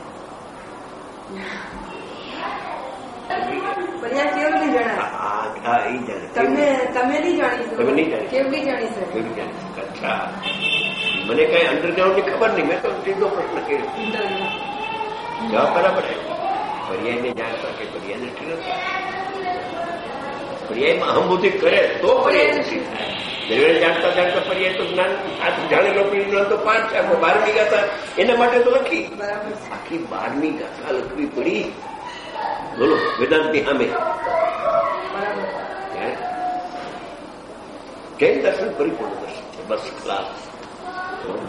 [SPEAKER 3] અચ્છા, મને કઈ અંડરગ્રાઉન્ડની ખબર નહીં, મેં તો સીધો પ્રશ્ન કર્યો. જવાબ બરાબર પર્યાયને જાણતા કે પર્યાય નથી નથી. પર્યાયમાં અહંબુદ્ધિ કરે તો પર્યાય નથી થાય. દરિયાને જાણતા જાણતા પર્યાય તો જ્ઞાન જાણેલો પીડેલો તો 5 છે, 12મી ગાથા એના માટે તો લખી. આખી 12મી ગાથા લખવી પડી, બોલો, વેદાંતની સામે. જૈન દર્શન પરિપૂર્ણ દર્શન છે, બસ ક્લાસ.